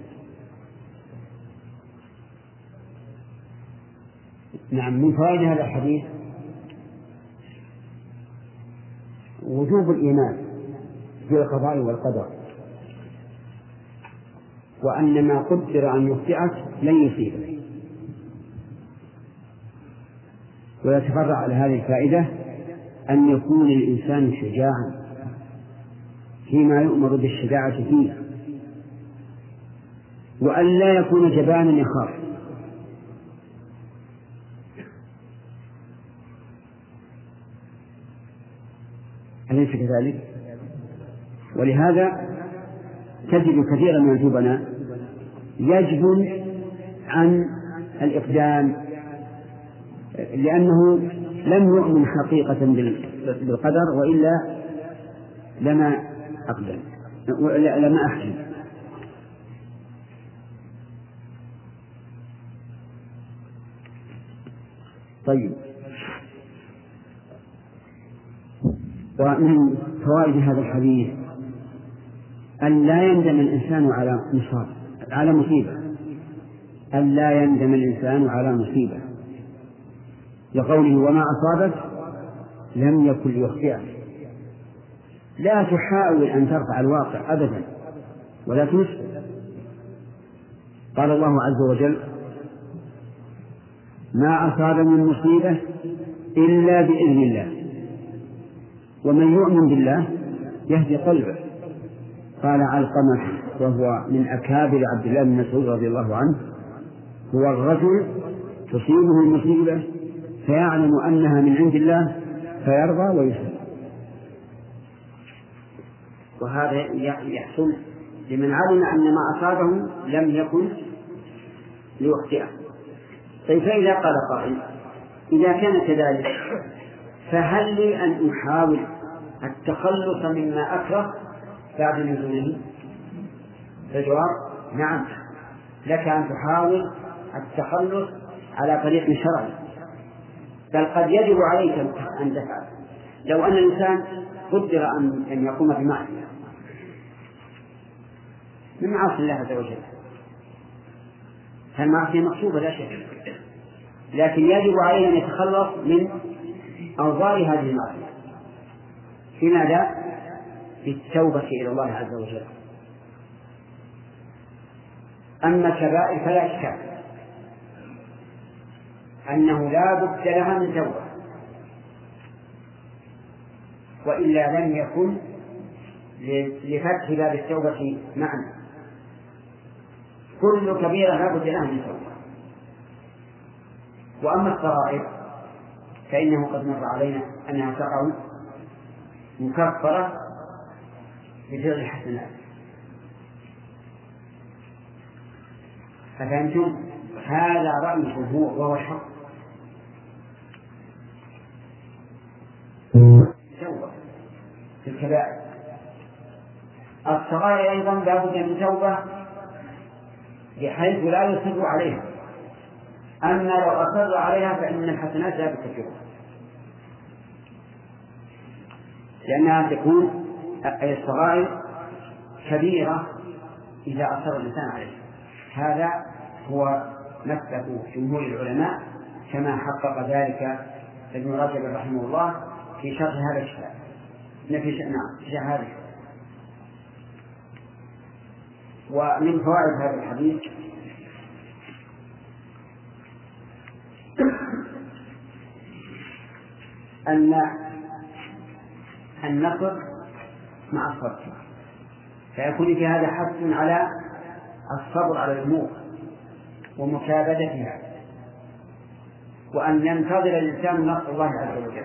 نعم، من فوائد هذا الحديث وجوب الإيمان بالقضاء والقدر، وأن ما قدر أن يخطئك لن يصيبك. ويتفرع على هذه الفائدة أن يكون الإنسان شجاعا فيما يؤمر بالشجاعة فيه، وأن لا يكون جبانا يخاف. أليس كذلك؟ ولهذا تجد كثيرا من الجبناء يجبن عن الإقدام لأنه لم يؤمن حقيقة بالقدر، وإلا لما أقدم لما أحسن. طيب، ومن فوائد هذا الحديث أن لا يندم الإنسان على مصيبة، أن لا يندم الإنسان على مصيبة، لقوله وما أصابك لم يكن ليخطئك. لا تحاول أن ترفع الواقع أبدا ولا تنسى. قال الله عز وجل ما أصاب من مصيبة إلا بإذن الله، ومن يؤمن بالله يهدي قلبه. قال علقمة وهو من أكابر عبد الله بن مسعود رضي الله عنه هو الرجل تصيبه المصيبة فيعلم أنها من عند الله فيرضى ويسلم. وهذا يحصل لمن علم أن ما أصابه لم يكن ليخطئه. طيب، فإذا قال قائل إذا كان كذلك فهل لي أن أحاول التخلص مما أكره بعد نزوله؟ الجواب نعم، لك أن تحاول التخلص على طريق شرعي، بل قد يجب عليك أن تفعل. لو أن الإنسان قدر أن يقوم بمعصية من معاصي الله عز وجل، فالمعصية مقصودة لا شك، لكن يجب عليه أن يتخلص من أوضار هذه المعصية. في ماذا؟ في التوبة إلى الله عز وجل. أما الكبائر فلا إشكال أنه لا بد لها من توبة، وإلا لم يكن لفتح باب التوبة معنى. كل كبيرة لا بد لها من توبة. وأما الصغائر فإنه قد مر علينا أنها تقع مكفرة بفعل الحسنات. ففهمتم؟ هذا رأي الجمهور وهو الحق. توبة في الكبائر. الصغائر أيضا لا بد من توبة بحيث لا يصر عليها، أما لو أصر عليها فإن الحسنات لا تكفرها، لأنها تكون الصغائر كبيرة إذا أصر الإنسان عليها. هذا هو مسلك جمهور العلماء كما حقق ذلك ابن رجب رحمه الله في شرح هذا الكتاب. في شرح هذا الكتاب. ومن فوائد هذا الحديث أن النصر مع الصبر، فيكون في هذا حث على الصبر على الأمور ومكابدتها، وأن ينتظر الإنسان نصر الله عز وجل.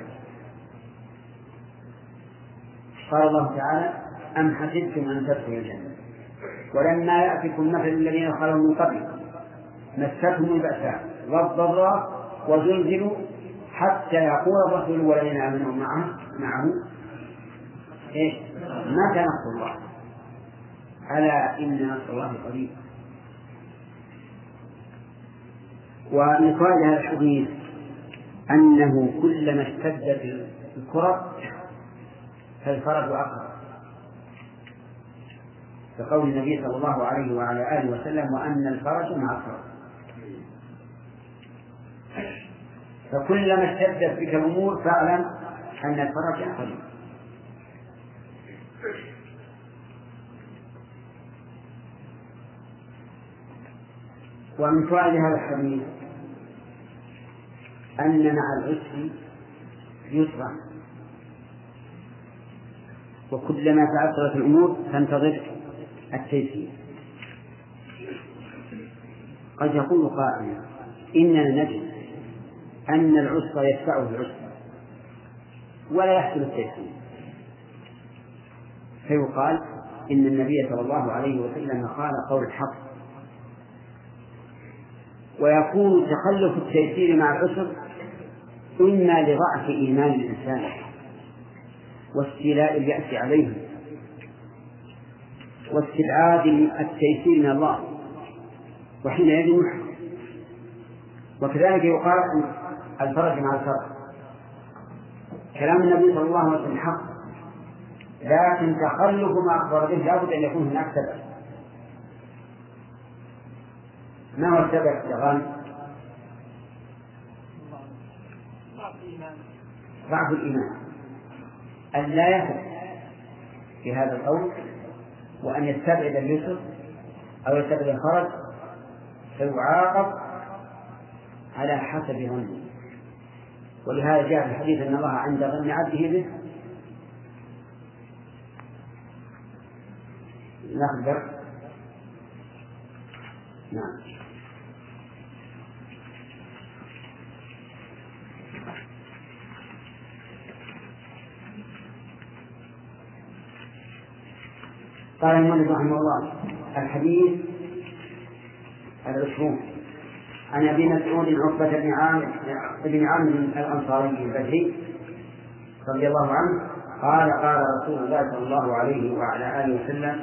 قال الله تعالى أم حسبتم أن تدخلوا الجنة ولما يأتكم مثل الذين خلوا من قبلكم مستهم البأساء والضراء وزلزلوا حتى يقول الرسول والذين آمنوا معه إيش؟ متى نصر الله؟ ألا إن نصر الله قريب. ومن فوائد هذا الحديث أنه كلما اشتدت الكرب فالفرج أقرب، كقول النبي صلى الله عليه وعلى آله وسلم وأن الفرج مع الكرب. فكلما اشتدت بك الأمور فاعلم أن الفرج قريب. ومن فوائد هذا الحديث أن مع العسر يسرا، وكلما تعثرت الأمور فانتظر التيسير. قد يقول قائل إننا نجد أن العسر يدفعه العسر ولا يحصل التيسير، فيقال إن النبي صلى الله عليه وسلم قال قول الحق، ويكون تخلف التيسير مع العسر إما لضعف إيمان الإنسان واستيلاء اليأس عليه واستبعاد التيسير من الله، وحينئذ يحرم. وكذلك يقال الفرج مع الفرج. كلام النبي صلى الله عليه وسلم حق، لكن تخلف ما أخبر به لا بد أن يكون هناك سبب. ما هو السبب يا غانم؟ ضعف الإيمان، أن لا يثق في هذا القول، وأن يستبعد اليسر أو يستبعد الخرج، فيعاقب على حسب ظنه. ولهذا جاء في الحديث أن الله عند ظن عبده به. نخبر. نعم. قال المؤلف رحمه الله: الحديث 20 عن أبي مسعود عقبة بن عامر الأنصاري البدري رضي الله عنه قال: قال رسول الله صلى الله عليه وعلى آله وسلم: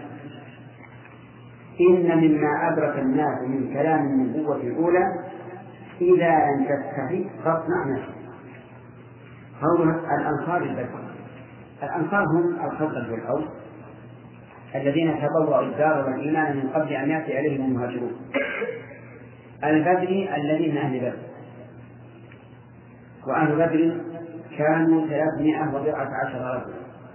إن مما أدرك الناس من كلام النبوة الأولى إذا لم تستحي فاصنع ما شئت. قول الأنصار البدري، الأنصار هم الخزرج والأوس الذين تبوأوا الدار والإيمان من قبل أن يأتي عليهم المهاجرون. البدري الذين من أهل بدر، وأهل بدر كانوا 319 رجلا،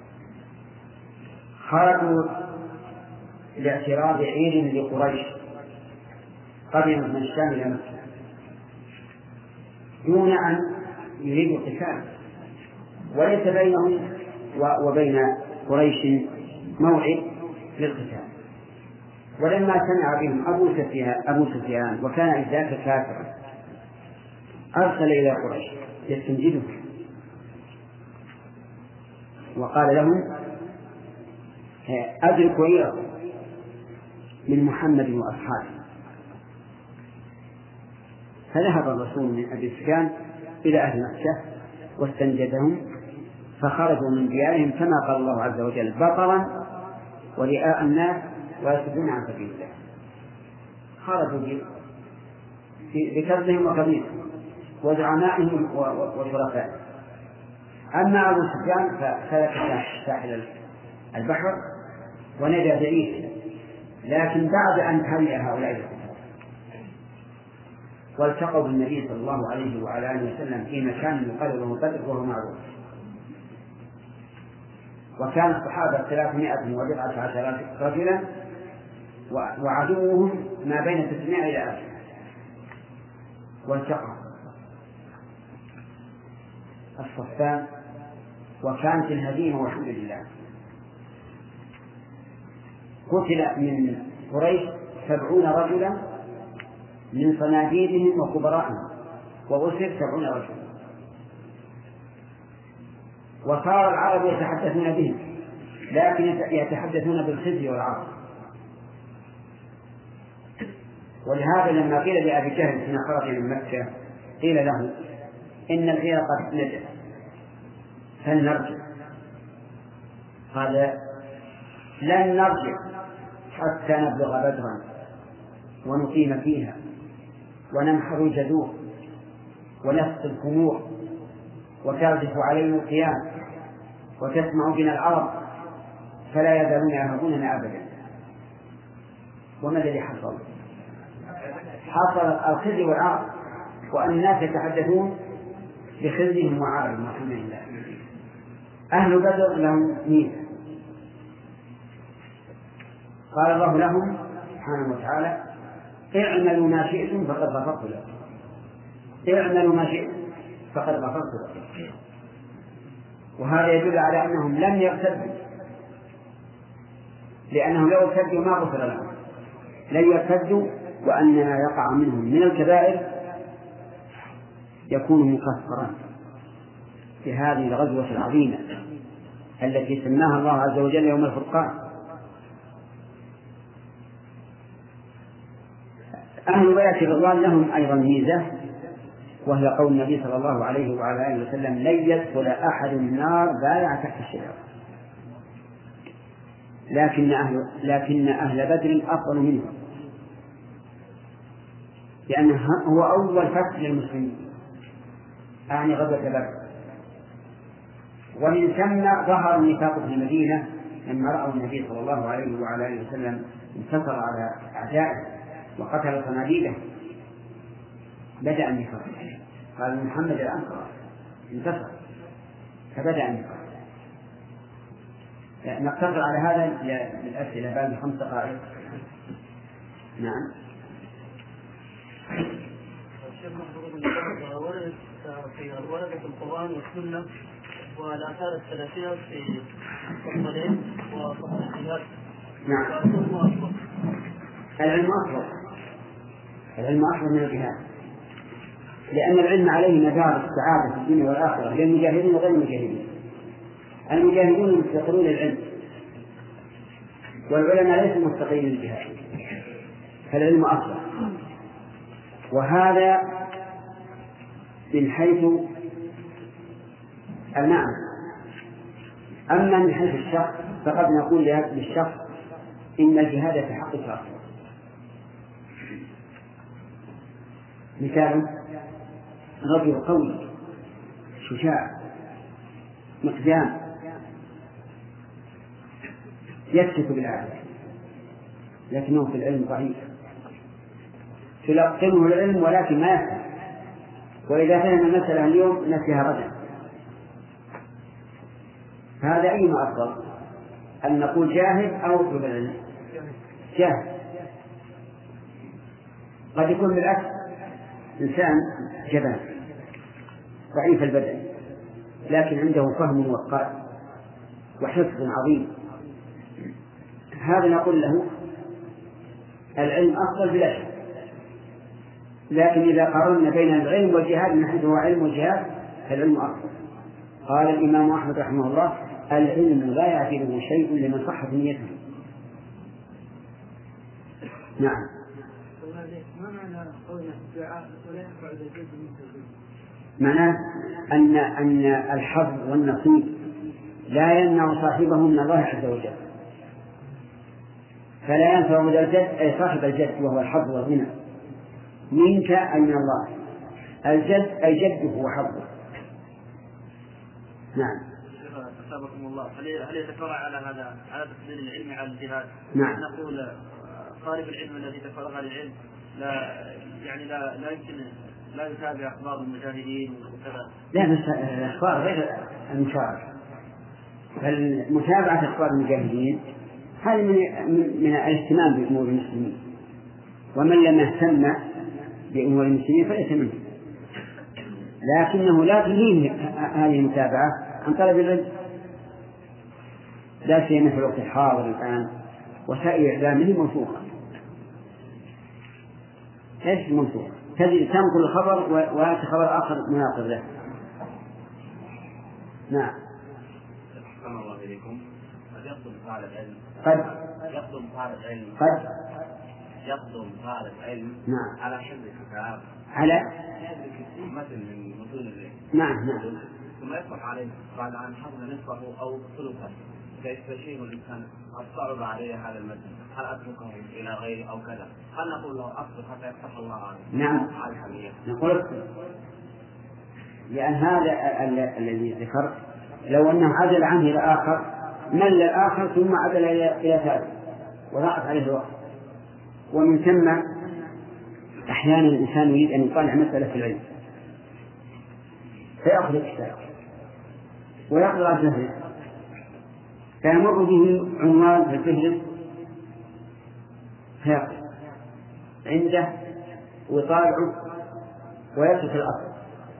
خرجوا لاعتراض عير لقريش قدمت من الشام إلى مكة دون أن يريدوا القتال، وليس بينهم وبين قريش موعد للقتال. ولما سمع بهم أبو سفيان وكان إذ ذاك كافرا أرسل إلى قريش يستنجدهم وقال لهم: أدركوا عيركم من محمد وأصحابه. فذهب الرسول من أبي سفيان إلى أهل مكة واستنجدهم، فخرجوا من ديارهم كما قال الله عز وجل: بطرا ورئاء الناس ويصدون عن سبيل الله. خرجوا بكرزهم وكبيرهم وزعمائهم وشرفائهم. أما أبو سفيان فسلك ساحل البحر ونجا بعيسى، لكن بعد أن هلئ هؤلاء الكفار والتقوا بالنبي صلى الله عليه وعلى آله وسلم في مكان يقال له بدر وهو معروف. وكان الصحابة 319 رجلا، وعدوهم ما بين 900 إلى 1000. والتقى الصفان، وكانت الهزيمة والحمد لله. قتل من قريش 70 رجلا من صناديدهم وكبرائهم، وأسر 70 رجلا. وصار العرب يتحدثون بهم، لكن يتحدثون بالخزي والعار. ولهذا لما قيل لأبي جهل حين خرج من مكة قيل له: إن العير قد نجت هل نرجع؟ قال: لن نرجع حتى نبلغ بدرا ونقيم فيها وننحر الجذور ونسقي الخمور وترجف علينا القيام وتسمع بنا العرب فلا يزالون يهابوننا أبدا. وما الذي حصل؟ حصل الخزي والعار، وأن الناس يتحدثون بخزيهم وعارهم والحمد لله. أهل بدر لهم ميزة، قال الله لهم سبحانه وتعالى: اعملوا ما شئتم فقد غفرت لكم. اعملوا ما شئتم فقد غفرت لكم. وهذا يدل على أنهم لم يرتدوا، لأنهم لو ارتدوا ما غفر لهم، لن يرتدوا، وأن ما يقع منهم من الكبائر يكون مكفرا في هذه الغزوة العظيمة التي سماها الله عز وجل يوم الفرقان. أهل بيت الرضوان لهم أيضا ميزة، وهي قول النبي صلى الله عليه وعلى آله وسلم: لن يدخل أحد النار بايع تحت الشجرة. لكن أهل بدر أفضل منهم، لأنه هو أول فتح للمسلمين، أعني غزوة بدر. ومن ثم ظهر النفاق في المدينة لما رأوا النبي صلى الله عليه وعلى آله وسلم انتصر على أعدائه وقتل صناديده، بدأ النفاق. قال: محمد الآن انتصر، فبدأ النفاق. نقتصر على هذا للأسئلة بعد 5 دقائق. نعم. الشيخ محمود ورد في القرآن والسنة والآثار السلفية في الصليب وفصل الجهاد. نعم. العلم أفضل من الجهاد، لأن العلم عليه مدار السعادة في الدنيا والآخرة للمجاهدين وغير المجاهدين. المجاهدون مستقلون للعلم، والعلماء ليسوا مستقلين للجهاد، فالعلم أفضل. وهذا من حيث المعنى. أما من حيث الشخص فقد نقول للشخص: إن الجهاد في حقك أفضل. مثال: رجل قوي شجاع مقدام يكشف بالأعداء، لكنه في العلم ضعيف، تلقنه العلم ولكن ما يفهم، وإذا فهم المسألة اليوم نسيها غدا. هذا أيما أفضل، أن نقول جاهل أو اطلب العلم؟ جاهل. قد يكون بالعكس إنسان جبان ضعيف البدن لكن عنده فهم وقار وحفظ عظيم، هذا نقول له العلم أفضل بلا شك. لكن إذا قارنا بين العلم والجهاد من حيث هو علم والجهاد فالعلم أفضل. قال الإمام أحمد رحمه الله: العلم لا يعدله شيء لمن صحت نيته. نعم. ما معنى قولنا الدعاء ولا ينفع إذا جئت من التوحيد؟ معناه أن الحظ والنصيب لا يمنع صاحبه من الله عز وجل، فلا ينفع ذا الجد أي صاحب الجد وهو الحظ والغنى منك أي من الله. الجد أي جده وحظه. نعم. أثابكم الله. هل يتفرع على هذا على تفضيل العلم على الجهاد؟ نعم. نقول طالب العلم الذي تفرغ للعلم لا يمكن لا يتابع أخبار المجاهدين وكذا. لا، بس الأخبار غير المشاركة. فالمتابعة أخبار المجاهدين هذه من الاهتمام بأمور المسلمين، ومن لم يهتم بأمور المسلمين فليس منه. لكنه لا تلهيه هذه المتابعة عن طلب العلم، لا سيما في الوقت الحاضر الآن وسائل إعلامه منفوخة. ايش منفوخ؟ تجد تنقل الخبر ويأتي خبر آخر مناقض له. نعم. أحسن الله إليكم. قد يقدم طالب علم نعم. على حفظ الكتاب على مثل من متون العلم. نعم. ثم يصبح عليه بعد أن حفظ نصفه أو ثلثه فيستشير الإنسان قد صعب عليه هذا المتن، هل أتركه إلى غيره أو كذا؟ هل نقول له أصبر حتى يفتح الله عليه؟ نعم. نقول لأن هذا الذي ذكرت لو أنه عدل عنه إلى آخر مل الآخر ثم عدل إلى ثالث وضاعت عليه الوقت. ومن ثم أحيانا الإنسان يريد أن يطالع مسألة في العلم فيأخذ الكتاب ويقرأ الفهرس فيمر به عنوان في الفهرس فيقرأ عنده ويطالعه ويترك الأصل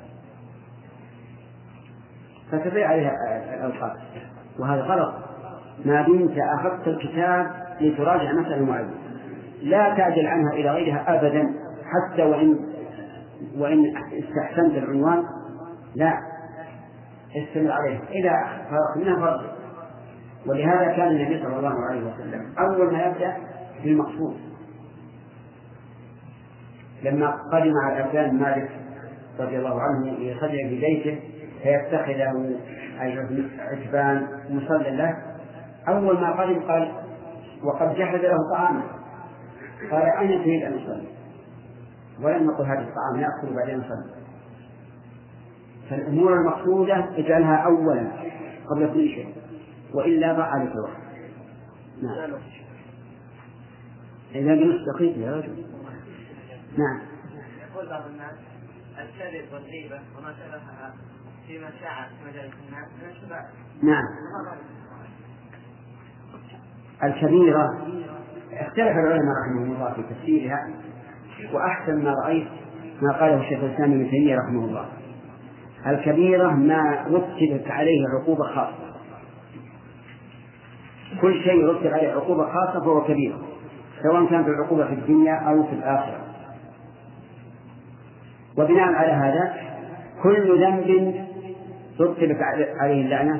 فتضيع عليها الأوقات، وهذا غلط. ما دمت أخذت الكتاب لتراجع مسألة معينة لا تعجل عنها إلى غيرها أبدا، حتى وإن استحسنت العنوان لا استمر عليه إذا فرق منها فرق. ولهذا كان النبي صلى الله عليه وسلم أول ما يبدأ بالمقصود. لما قدم على الأفلام مالك رضي الله عنه يصلي في بيته فيتخذ عتبان مصلى له، أول ما قدم قال وقد جهز له طعاما، قال أين تريد أن أصلي؟ ولم يقل هذا الطعام نأكل بعدين نصلي. فالأمور المقصودة اجعلها أولا قبل كل شيء، وإلا ضاع عليك الوقت. نعم. إذا بنص دقيقة يا رجل. نعم. يقول بعض الناس الكذب والغيبة وما شبهها فيما شاع في مجالس الناس من الشباب. نعم. الكبيرة اختلف العلماء رحمهم الله في تفسيرها، وأحسن ما رأيت ما قاله الشيخ الإسلام ابن تيمية رحمه الله. الكبيرة ما رتبت عليه عقوبة خاصة، كل شيء رتب عليه عقوبة خاصة فهو كبير، سواء كانت العقوبة في الدنيا أو في الآخرة. وبناء على هذا كل ذنب رتبت عليه اللعنة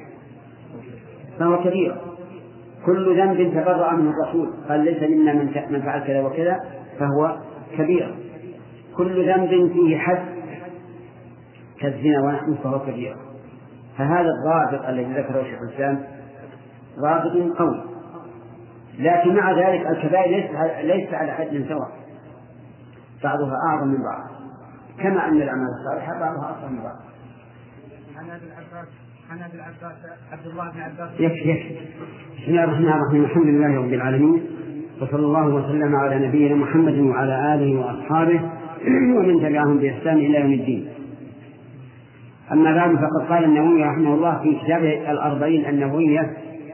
فهو كبير. كل ذنب تبرأ منه الرسول قال ليس منا من فعل كذا وكذا فهو كبير. كل ذنب فيه حد كالزنا ونحن فهو كبير. فهذا الضابط الذي ذكره الشيخ الإسلام ضابط قوي، لكن مع ذلك الكبائر ليس على حد سواء، بعضها أعظم من بعض، كما أن الأعمال الصالحة بعضها أصغر من بعض. عن أبي العباس عبد الله بن عباس. يكفي. بسم الله الرحمن الرحيم، الحمد لله رب العالمين، وصلى الله وسلم على نبينا محمد وعلى آله وأصحابه ومن تبعهم بإحسان إلى يوم الدين. أما بعد، فقد قال النووي رحمه الله في كتابه الأربعين النووية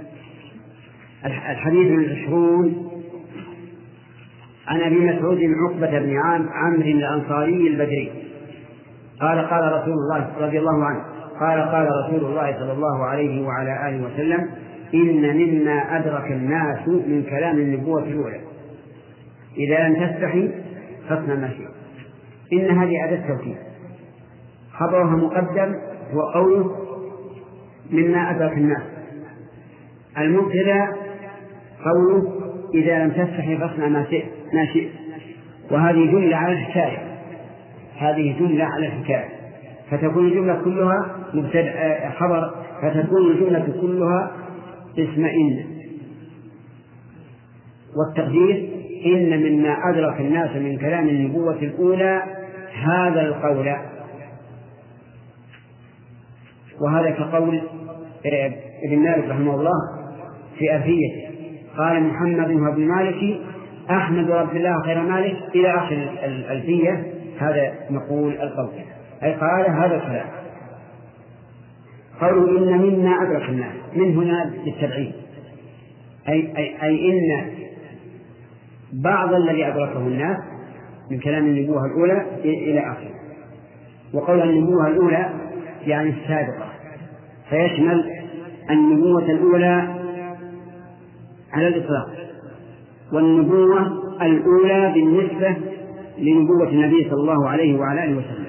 الحديث 20 عن أبي مسعود عقبة بن عمرو الأنصاري البدري قال قال رسول الله رضي الله عنه قال رسول الله صلى الله عليه وعلى آله وسلم: إن مما أدرك الناس من كلام النبوة الأولى إذا لم تستحي فاصنع ما شئت. إن هذه أداة توكيد، خبرها مقدم هو قوله مما أدرك الناس، المبتدأ قوله إذا لم تستحي فاصنع ما شئت، وهذه جملة على الحكاية، هذه جملة على الحكاية، فتكون الجملة كلها مبتدأ خبر، فتكون الجملة كلها اسم إن، والتقدير إن مما أدرك الناس من كلام النبوة الأولى هذا القول. وهذا كقول ابن مالك رحمه الله في ألفيته، قال محمد بن مالك أحمد رب الله خير مالك إلى آخر الألفية. هذا نقول القول، أي قال هذا الكلام. قالوا إن مما أدرك الناس، من هنا للتبعيد، أي إن بعض الذي أدركه الناس من كلام النبوة الأولى إلى آخره. وقول النبوة الأولى يعني السابقة، فيشمل النبوة الأولى على الإطلاق، والنبوة الأولى بالنسبة لنبوة النبي صلى الله عليه وعلى آله وسلم.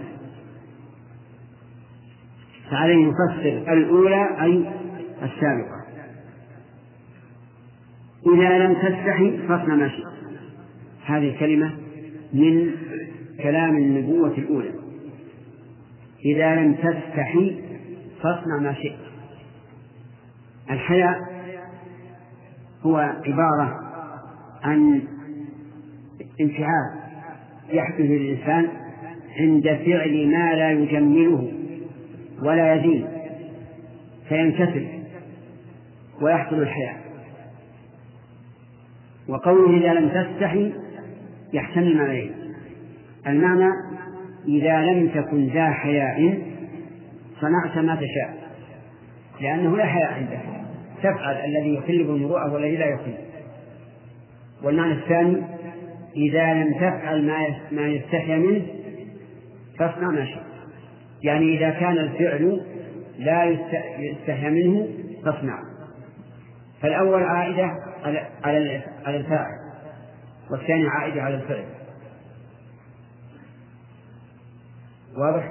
فعليه نفسر الأولى أي السابقة. إذا لم تستحي فاصنع ما شئت، هذه كلمة من كلام النبوة الأولى. إذا لم تستحي فاصنع ما شئت. الحياء هو عبارة عن انفعال يحدث للإنسان عند فعل ما لا يجمله ولا يزين، فينكسر ويحصل الحياء. وقوله إذا لم تستحي يحتمل معنيين: المعنى إذا لم تكن ذا حياء صنعت ما تشاء، لأنه لا حياء عندك، تفعل الذي يخل بالمروءة والذي لا يخل. والمعنى الثاني إذا لم تفعل ما يستحي منه فاصنع ما شئت، يعني إذا كان الفعل لا يستحي منه فاصنع. فالأول عائدة على الفاعل، والثاني عائدة على الفعل. واضح؟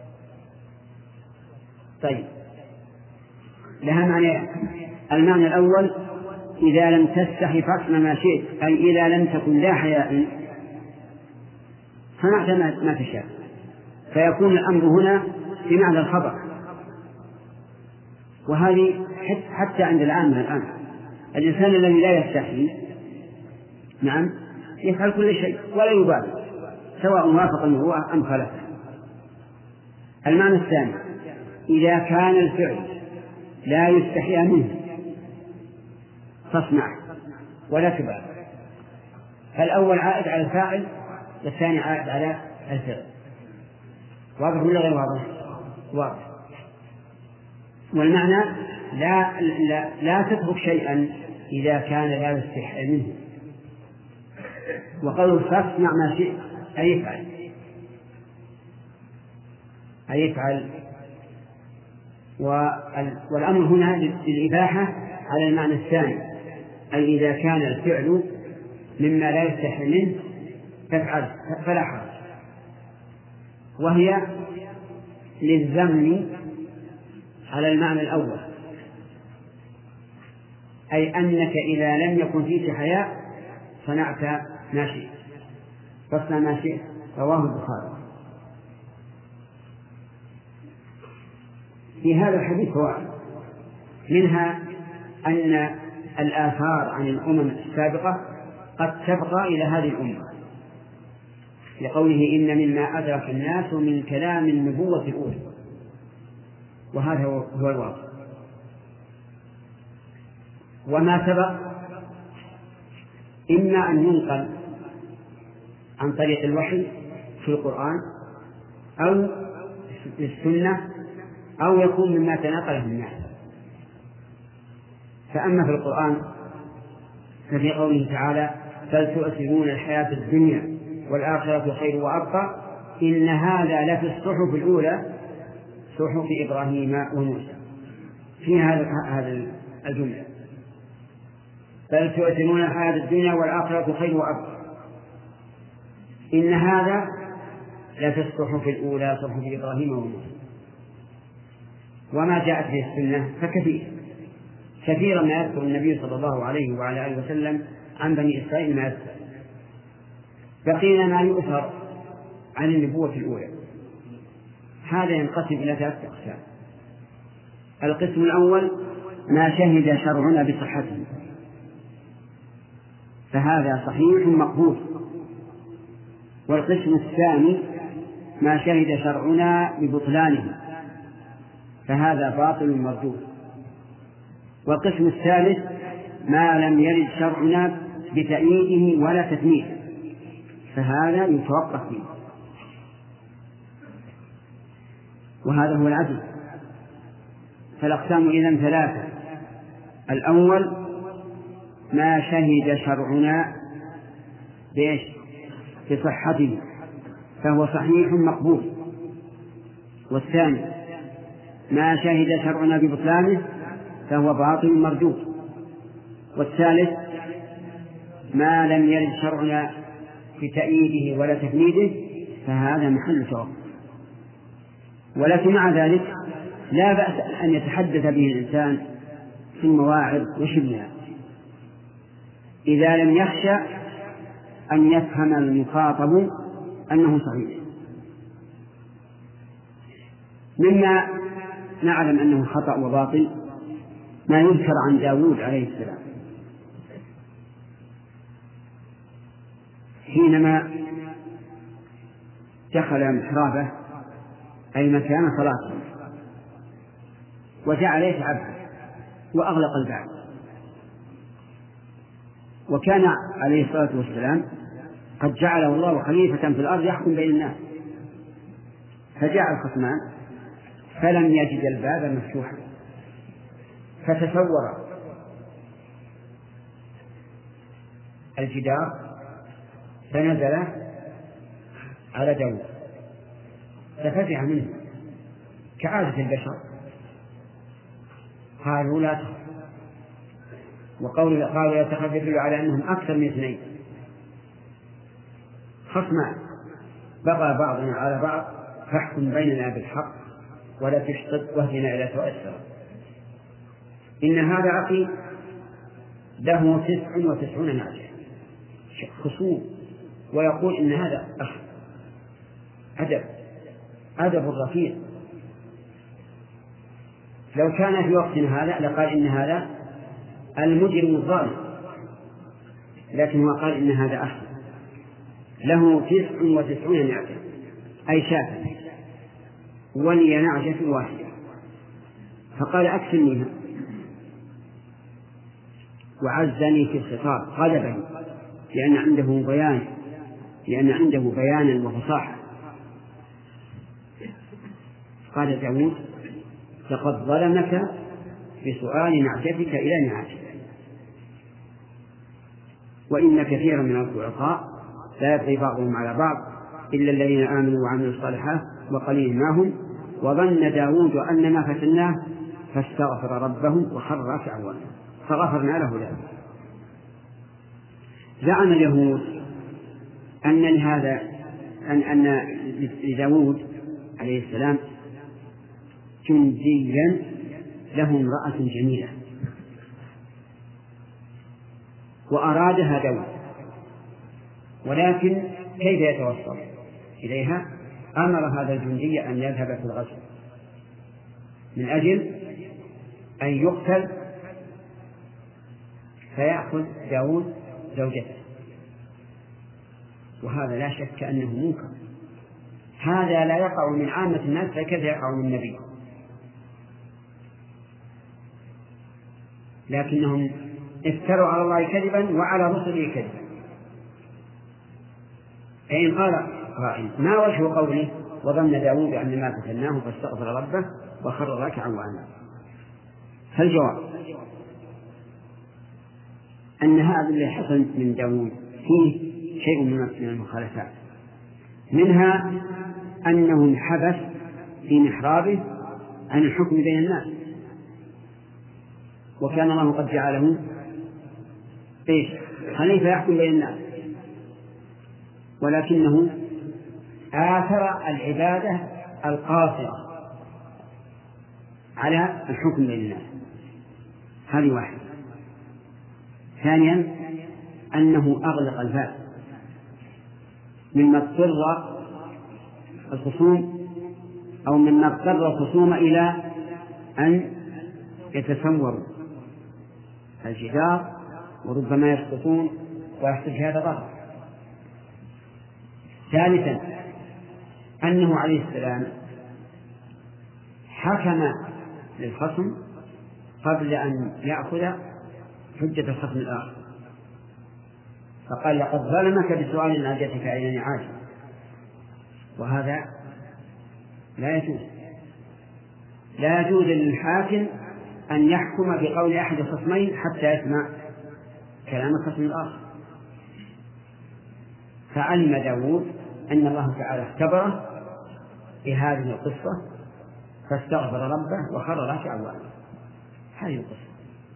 طيب، لها معنى. المعنى الأول إذا لم تستحي فاصنع ما شئت، أي إذا لم تكن لا حياء صنعت ما تشاء، فيكون الأمر هنا بمعنى الخبر. وهذه حتى عند العامة الآن الإنسان الذي لا يستحي نعم يفعل كل شيء ولا يبالي سواء وافق المروءة أم خالفه. المعنى الثاني إذا كان الفعل لا يستحي منه فاصنع ولا تبالي. فالأول عائد على الفاعل والثاني عائد على الفعل. واضح ولا غير واضح؟ واضح. والمعنى لا تترك شيئا إذا كان لا يستحي منه. وقوله فاصنع ما شئت أي يفعل. والأمر هنا للإباحة على المعنى الثاني، أي إذا كان الفعل مما لا يستحي منه تفعل فلا حرج. وهي للذم على المعنى الأول، أي أنك إذا لم يكن فيك حياء صنعت ما شئت. فاصنع ما شئت. رواه البخاري. في هذا الحديث فوائد، منها أن الآثار عن الأمم السابقة قد تبقى إلى هذه الأمة، لقوله إن مما أدرك الناس من كلام النبوة الأولى، وهذا هو الواقع. وما سبق إما أن ينقل عن طريق الوحي في القرآن أو في السنة أو يكون مما تناقله الناس. فأما في القرآن ففي قوله تعالى بل تؤثرون الحياة الدنيا والآخرة خير وأبقى إن هذا لفي الصحف الأولى صحف إبراهيم وموسى. في هذا الجملة بل تؤثرون الحياة الدنيا والآخرة خير وأبقى إن هذا لفي الصحف الأولى صحف إبراهيم وموسى. وما جاءت به السنة كثيرا ما يذكر النبي صلى الله عليه وعلى آله وسلم عن بني إسرائيل ما يذكر. بقينا ما يؤثر عن النبوة الأولى. هذا ينقسم إلى 3 أقسام. القسم الأول ما شهد شرعنا بصحته، فهذا صحيح مقبول. والقسم الثاني ما شهد شرعنا ببطلانه، فهذا باطل مردود. والقسم الثالث ما لم يرد شرعنا بتأييده ولا تثمينه، فهذا يتوقف فيه. وهذا هو العدل. فالأقسام إذن 3. الأول ما شهد شرعنا بصحته فهو صحيح مقبول. والثاني ما شهد شرعنا ببطلانه فهو باطل مردود. والثالث ما لم يرد شرعنا بتأييده ولا تفنيده فهذا محل توقف. ولكن مع ذلك لا بأس أن يتحدث به الإنسان في المواعظ وشبهها إذا لم يخشى أن يفهم المخاطب أنه صحيح. مما نعلم أنه خطأ وباطل ما يذكر عن داود عليه السلام حينما دخل محرابه أي مكان صلاته وجعل يتعبد وأغلق الباب، وكان عليه الصلاة والسلام قد جعله الله خليفة في الأرض يحكم بين الناس. فجاء الخصمان فلم يجد الباب مفتوحا فتصور الجدار فنزل على داود ففزع منه كعادة البشر. قالوا لا تخف، قالوا لا تخف يدل على أنهم أكثر من 2 خصمان بغى بعضنا على بعض فاحكم بيننا بالحق ولا تشطط واهدنا إلى سواء الصراط. إن هذا أخي له 99 نعجة خصوم ويقول إن هذا أخ أدب أدب رفيع. لو كان في وقتنا هذا لقال إن هذا المجرم الظالم، لكن هو قال إن هذا أحسن، له 99 نعجة أي شاة، ولي نعجة واحدة، فقال أكفنيها، وعزني في الخطاب غلبني لأن عنده بيانا وفصاحة. قال داود: لقد ظلمك بسؤال نعجتك إلى نعجتك، وإن كثيرا من الضعفاء لا يبغي بعضهم على بعض إلا الذين آمنوا وعملوا الصالحات وقليل ما هم. وظن داود أن ما فتناه فاستغفر ربه وخر راكعا فغفرنا له ذلك. زعم اليهود أن لداود عليه السلام جنديا له امرأة جميلة، وأرادها داود، ولكن كيف يتوصل إليها؟ أمر هذا الجندي أن يذهب في الغزو من أجل أن يقتل فيأخذ داود زوجته، وهذا لا شك أنه منكر. هذا لا يقع من عامة الناس، فكيف يقع من النبي؟ لكنهم افتروا على الله كذبا وعلى رسله كذبا. فإن قال قائل: ما وجه قوله وظن داود أن ما فتناه فاستغفر ربه وخر راكعا وأناب؟ فالجواب أن هذا اللي حصل من داود فيه شيء من المخالفات، منها أنه انحبس في محرابه عن الحكم بين الناس، وكان الله قد جعله خليفة يحكم بين الناس، ولكنه آثر العبادة القاصرة على الحكم بين الناس. هذه واحدة. ثانيا أنه أغلق الباب مما اضطر الخصوم أو مما اضطر الخصوم إلى أن يتسوروا الجدار وربما يسقطون ويحصل هذا ضرر. ثالثا أنه عليه السلام حكم للخصم قبل أن يأخذ حجة الخصم الآخر، فقال: لقد ظلمك بسؤال نعجتك إلى نعاجه، وهذا لا يجوز للحاكم أن يحكم بقول أحد الخصمين حتى يسمع كلام الخصم الآخر. فعلم داود أن الله تعالى اختبره بهذه القصة فاستغفر ربه وخر راكعا وأناب. هذه القصة.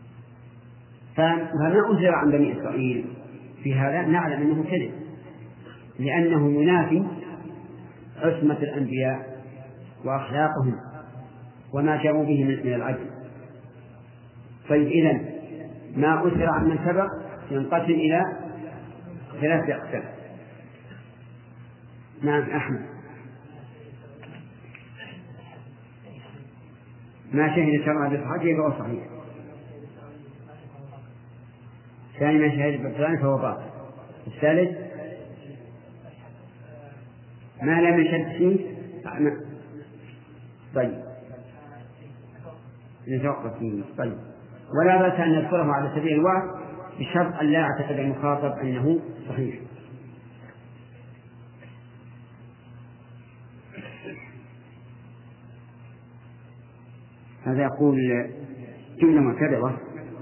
فما أنزل عن بني إسرائيل في هذا نعلم أنه كذب، لأنه ينافي عصمة الأنبياء وأخلاقهم وما جاءوا به من العدل. طيب إذن ما أثر عن من سبق ينقسم إلى 3 أقسام. نعم أحمد. ما شهد شرعا بصحته فهو صحيح. ثاني ما شهد بالبطلان فهو باطل. الثالث ما لم يشهد فيه طيب نتوقف فيه. طيب ولا بأس أن نذكره على سبيل الوعظ بشرط أن لا يعتقد المخاطب أنه صحيح. هذا يقول جملة معتبرة: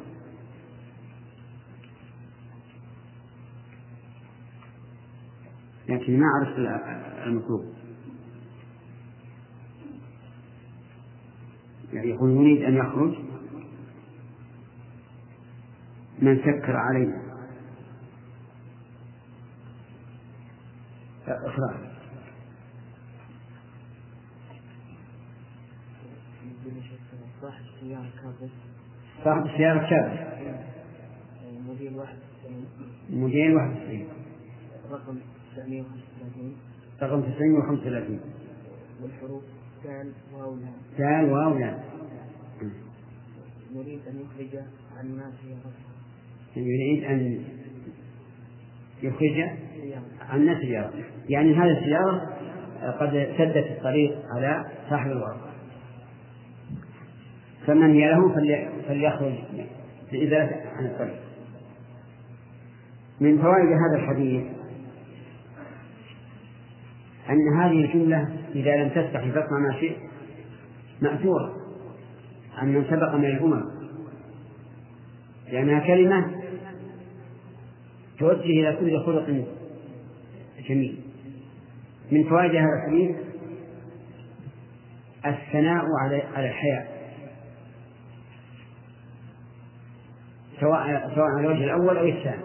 لكن ما أعرف المطلوب. يعني يقول: يريد أن يخرج من سكر علينا. إخراج صاحب السيارة كابس موديل 91 رقم 935 رقم 935 والحروف دال واو لام. دال واو لام. يريد أن يخرج عن سيارته. يريد أن يخرج عن سيارة، يعني هذه السيارة قد سدت الطريق على صاحب الورقة، فمن هي له فليخرج لإزالة عن الطريق. من فوائد هذا الحديث أن هذه الجملة إذا لم تستحي فاصنع ما شئت مأثورة عن من سبق من الأمم، لأنها كلمة توجه إلى كل خلق جميل. من فوائد هذا الحديث الثناء على الحياء، سواء على الوجه الأول أو الثاني.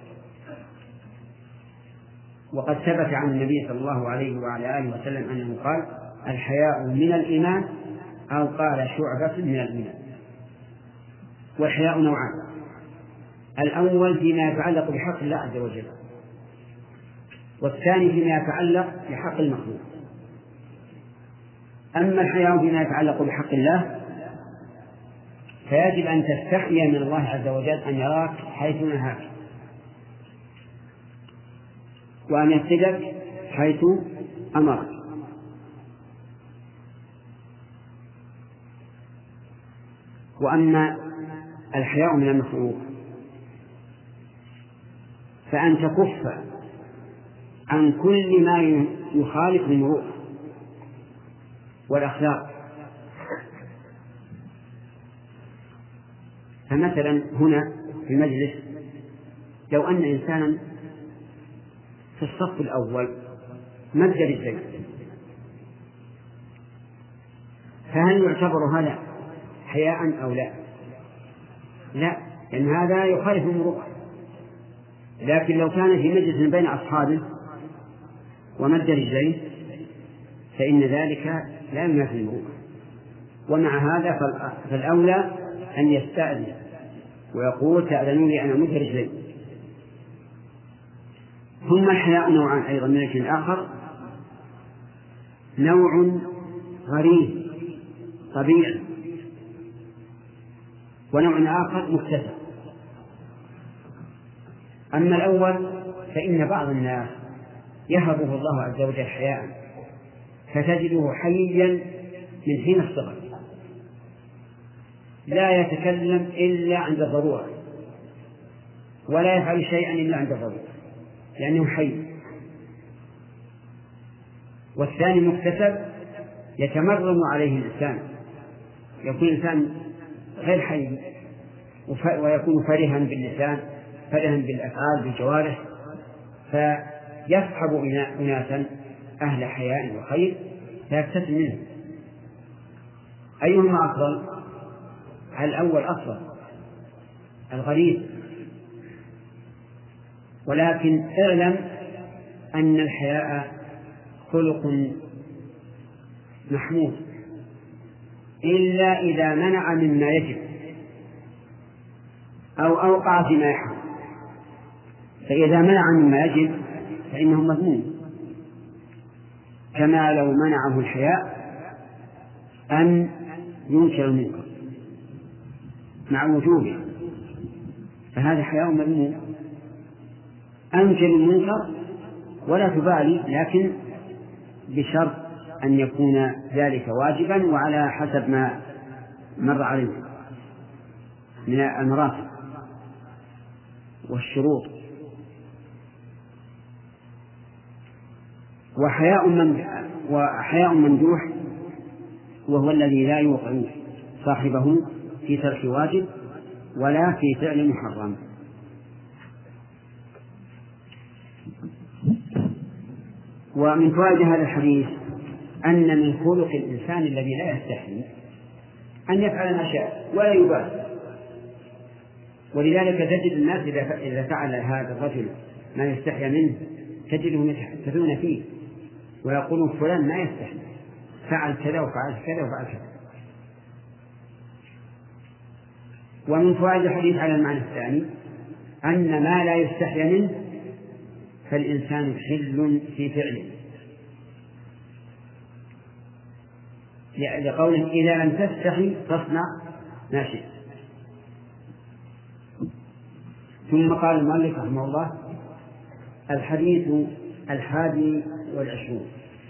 وقد ثبت عن النبي صلى الله عليه وعلى آله وسلم أنه قال: الحياء من الإيمان، أو قال شعبة من الإيمان. والحياء نوعان: الأول فيما يتعلق بحق الله عز وجل، والثاني فيما يتعلق بحق المخلوق. أما الحياء فيما يتعلق بحق الله فيجب أن تستحي من الله عز وجل أن يراك حيث نهاك، وأن يقصدك حيث أمرك. وأما الحياء من المخلوق فأن تكف عن كل ما يخالف المروءة والأخلاق. فمثلا هنا في المجلس لو أن إنسانا في الصف الأول مد رجليه، فهل يعتبر هذا حياء أو لا؟ لا، لأن هذا يخالف المروءة. لكن لو كان في مجلس بين أصحابه ومد رجليه فإن ذلك لا ينافي المروءة. ومع هذا فالأولى أن يستأذن ويقول: تأذنوا لي أن أمد رجلي. ثم الحياء نوعان أيضا من الشيء الآخر: نوع غريب طبيعي، ونوع آخر مكتسب. أما الأول فإن بعض الناس يهبه الله عز وجل حياء فتجده حيا من حين الصغر، لا يتكلم إلا عند الضرورة، ولا يفعل شيئا إلا عند الضرورة لأنه حي. والثاني مكتسب يتمرن عليه الإنسان، يكون الإنسان غير حي ويكون فرحا باللسان، فرحا بالأفعال بالجوارح، فيصحب أناسا أهل حياء وخير فيكتسب منه. أيهما أفضل؟ الأول أفضل، الغريب. ولكن اعلم أن الحياء خلق محمود إلا إذا منع مما يجب أو أوقع فيما يحرم. فإذا منع مما يجب فإنه مذموم، كما لو منعه الحياء أن ينكر المنكر مع وجوبه، فهذا حياء مذموم. أنكر المنكر ولا تبالي، لكن بشرط أن يكون ذلك واجبا وعلى حسب ما مر عليه من المراتب والشروط. وحياء ممدوح وهو الذي لا يوقع صاحبه في ترك واجب ولا في فعل محرم. ومن فوائد هذا الحديث أن من خلق الإنسان الذي لا يستحي أن يفعل ما شاء ولا يبالي. ولذلك تجد الناس إذا فعل هذا الرجل ما يستحي منه تجدهم يتحدثون فيه ويقولون: فلان ما يستحي، فعل كذا وفعل كذا وفعل كذا. ومن فوائد الحديث على المعنى الثاني أن ما لا يستحي منه فالإنسان حل في فعله، لقوله إذا لم تستحي فاصنع ما شئت. ثم قال المؤلف رحمه الله: الحديث 21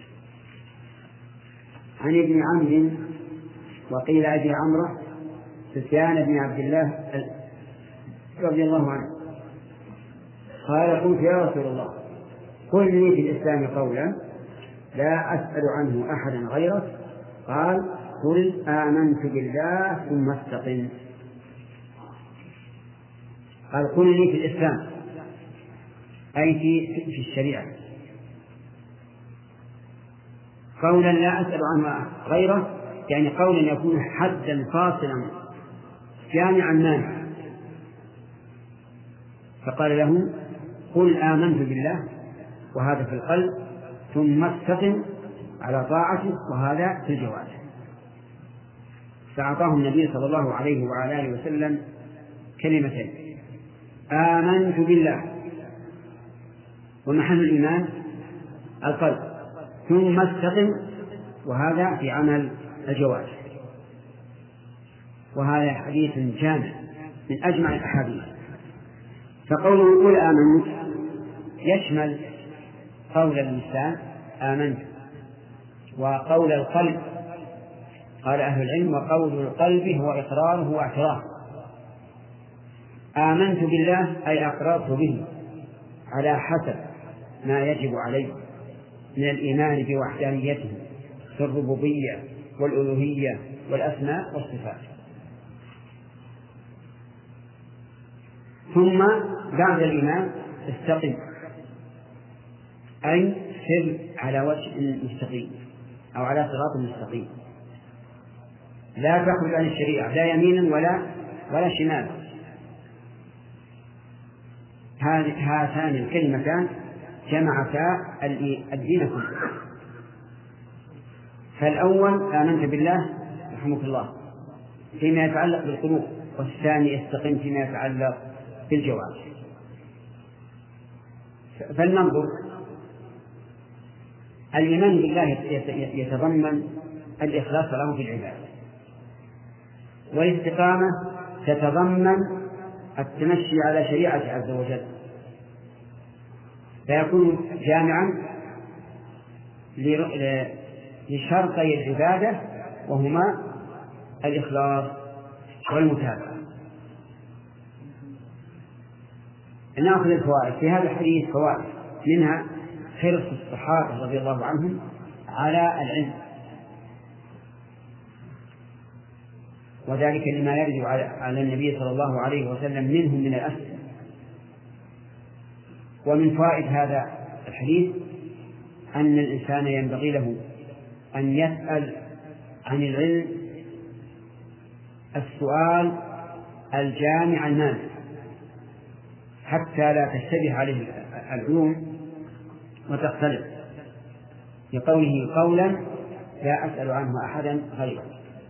عن ابن عمرو وقيل أبي عمرو سفيان بن عبد الله رضي الله عنه قال: قلت يا رسول الله قل لي في الإسلام قولا لا أسأل عنه أحدا غيرك. قال: قل آمنت بالله ثم استقم. قال: قل لي في الإسلام أي في الشريعة قولا لا أسأل عنه غيره، يعني قولا يكون حدا فاصلا جامعا مانعا. فقال له: قل آمنت بالله، وهذا في القلب، ثم استقم على طاعته، وهذا في الجوارح. فأعطاه النبي صلى الله عليه وعلى آله وسلم كلمتين: آمنت بالله، ومحل الإيمان القلب، ثم استقم، وهذا في عمل الجوارح. وهذا حديث جامع من أجمع الأحاديث. فقوله قل آمنت يشمل قول اللسان آمنت، وقول القلب قال أهل العلم وقول القلب هو إقراره واعترافه. آمنت بالله أي أقررت به على حسب ما يجب عليه من الإيمان بوحدانيته في الربوبية والألوهية والأسماء والصفات. ثم بعد الإيمان استقم، أي سر على وجه مستقيم أو على صراط مستقيم، لا تخرج عن الشريعة لا يمينا ولا شمالا. هاتان الكلمتان جمعتا الدين كله. فالأول آمنت بالله رحمك الله فيما يتعلق بالقلوب، والثاني استقم فيما يتعلق بالجوارح. فلننظر. الإيمان بالله يتضمن الإخلاص له في العبادة، والاستقامة تتضمن التمشي على شريعة عز وجل، فيكون جامعا لشرطي العبادة وهما الإخلاص والمتابعة. نأخذ الفوائد في هذا الحديث. فوائد منها حرص الصحابة رضي الله عنهم على العلم، وذلك لما يرد على النبي صلى الله عليه وسلم منهم من الأسئلة. ومن فوائد هذا الحديث أن الإنسان ينبغي له أن يسأل عن العلم السؤال الجامع المانع، حتى لا تشتبه عليه العلوم وتختلف، لقوله قولا لا أسأل عنه أحدا غيره.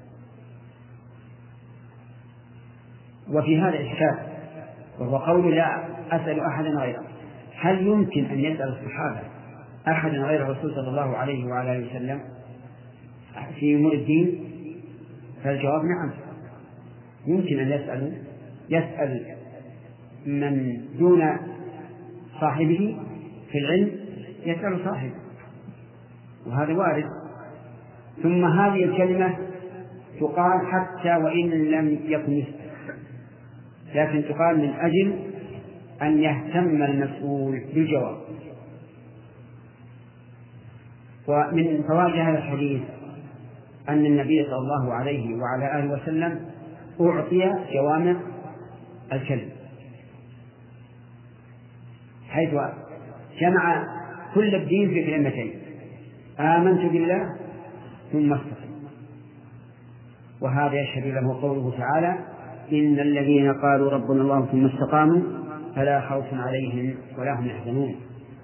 وفي هذا إشكال، وهو قول لا أسأل أحدا غيره. هل يمكن أن يسأل الصحابة أحدا غير الرسول صلى الله عليه وعلى آله وسلم في أمور الدين؟ فالجواب نعم، يمكن أن يسأل من دون صاحبه في العلم، يسأل صاحبه، وهذا وارد. ثم هذه الكلمة تقال حتى وإن لم يكن يسأل، لكن تقال من أجل أن يهتم المسؤول بالجواب. ومن فوائد هذا الحديث أن النبي صلى الله عليه وعلى آله وسلم أعطي جوامع الكلم، حيث جمع كل الدين في كلمتين: آمنت بالله ثم استقم. وهذا يشهد له قوله تعالى: إن الذين قالوا ربنا الله ثم استقاموا فلا خوف عليهم ولا هم يحزنون.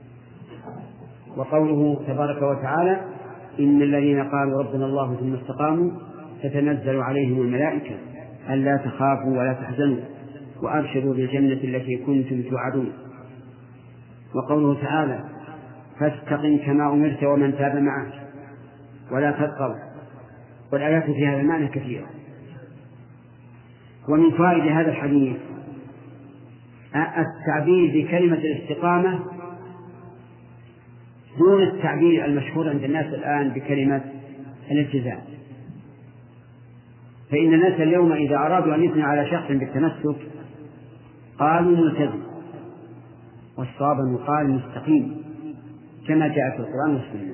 وقوله تبارك وتعالى: إن الذين قالوا ربنا الله ثم استقاموا تتنزل عليهم الملائكة ألا تخافوا ولا تحزنوا وأبشروا بالجنة التي كنتم توعدون. وقوله تعالى: فاستقم كما أمرت ومن تاب معك ولا تطغوا والآيات في هذا المعنى كثيرة. ومن فوائد هذا الحديث التعبير بكلمة الاستقامة دون التعبير المشهور عند الناس الآن بكلمة الالتزام. فإن الناس اليوم إذا أرادوا أن يثنوا على شخص بالتمسك قالوا ملتزم، والصواب أن يقال مستقيم كما جاء في القرآن والسنة.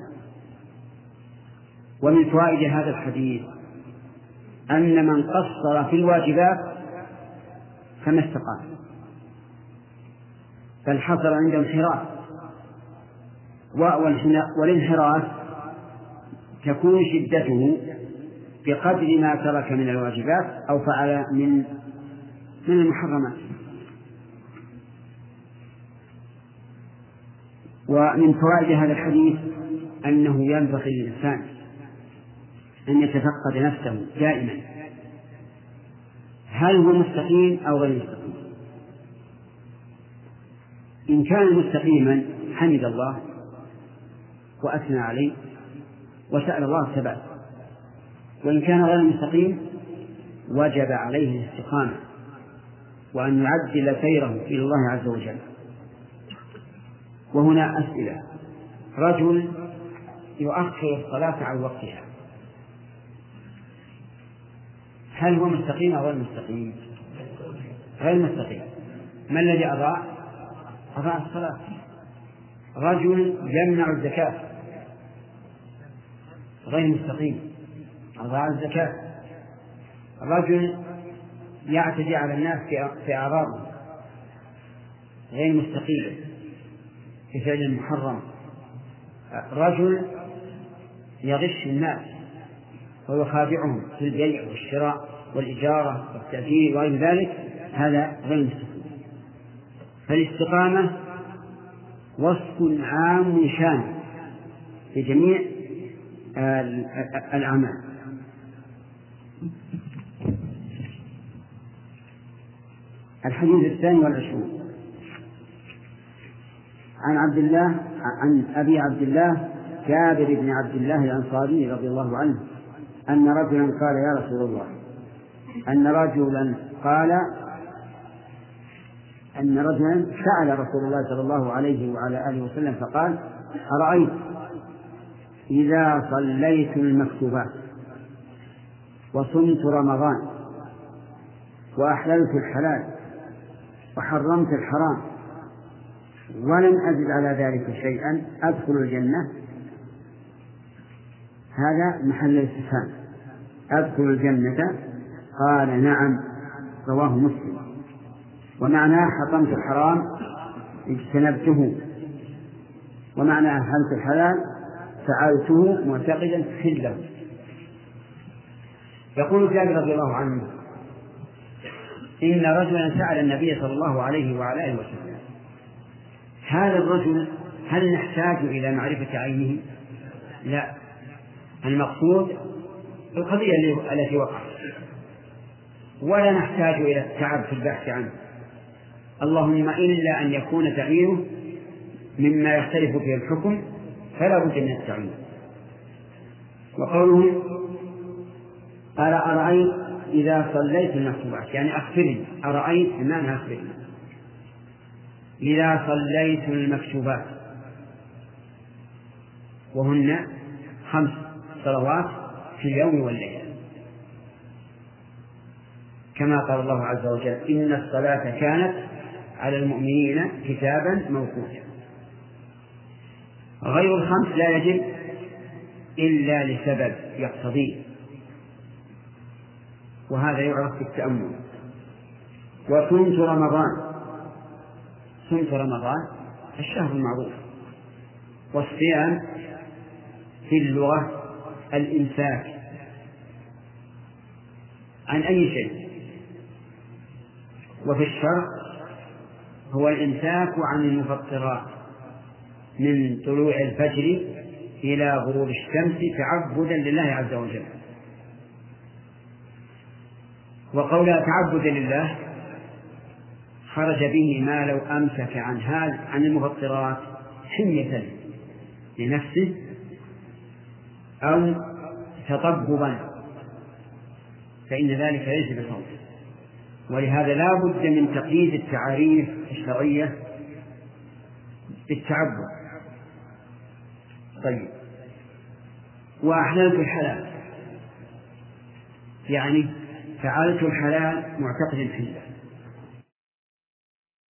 ومن فوائد هذا الحديث أن من قصر في الواجبات فما استقام، بل حصل عنده انحراف، والانحراف تكون شدته بقدر ما ترك من الواجبات أو فعل من المحرمات. ومن فوائد هذا الحديث أنه ينبغي للإنسان أن يتفقد نفسه دائما، هل هو مستقيم أو غير مستقيم؟ إن كان مستقيما حمد الله وأثنى عليه وسأل الله الثبات، وإن كان غير مستقيم وجب عليه الاستقامة وأن يعدل سيره إلى الله عز وجل. وهنا أسئلة: رجل يؤخر الصلاة عن وقتها، هل هو مستقيم أو غير مستقيم؟ غير مستقيم. ما الذي أضاع الصلاة. رجل يمنع الزكاة، غير مستقيم، أضاع الزكاة. رجل يعتدي على الناس في أعراضهم، غير مستقيم في فعل محرم. رجل يغش الناس ويخادعهم في البيع والشراء والإجارة والتأجير وغير ذلك، هذا غير مستقيم. فالاستقامة وصف عام شامل لجميع الأعمال. الحديث 22 عن أبي عبد الله جابر بن عبد الله الأنصاري رضي الله عنه أن رجلا قال: يا رسول الله، أن رجلا سأل رسول الله صلى الله عليه وعلى آله وسلم فقال: أرأيت إذا صليت المكتوبات وصمت رمضان وأحللت الحلال وحرمت الحرام ولم أزد على ذلك شيئا أدخل الجنة؟ هذا محل الاستفهام. أدخل الجنة؟ قال: نعم. رواه مسلم. ومعناه حرمت الحرام اجتنبته، ومعنى أحللت الحلال فعلته معتقدا حله. يقول جابر رضي الله عنه: إن رجلا سأل النبي صلى الله عليه وعلى آله وسلم. هذا الرجل هل نحتاج إلى معرفة عينه؟ لا، المقصود القضية التي وقعت، ولا نحتاج إلى التعب في البحث عنه، اللهم إلا أن يكون تعيينه مما يختلف فيه الحكم فلا بد من التعيين. وقوله: أرأيت إذا صليت المكتوبات، يعني أخبرني. أرأيت بمعنى أخبرني. إذا صليت المكتوبات، وهن 5 صلوات في اليوم والليلة، كما قال الله عز وجل: إن الصلاة كانت على المؤمنين كتابا موقوتا. غير 5 لا يجب إلا لسبب يقتضيه، وهذا يعرف بالتأمل. وصمت رمضان الشهر المعروف. والصيام في اللغة الإمساك عن أي شيء، وفي الشرع هو الإمساك عن المفطرات من طلوع الفجر إلى غروب الشمس تعبدا لله عز وجل. وقولها تعبدا لله خرج به ما لو أمسك عن المفطرات حمية لنفسه أو تطببا فإن ذلك ليس بصوم، ولهذا لا بد من تقييد التعاريف الشرعية بالتعبد. طيب، وأحللت الحلال يعني فعلت الحلال معتقد حله،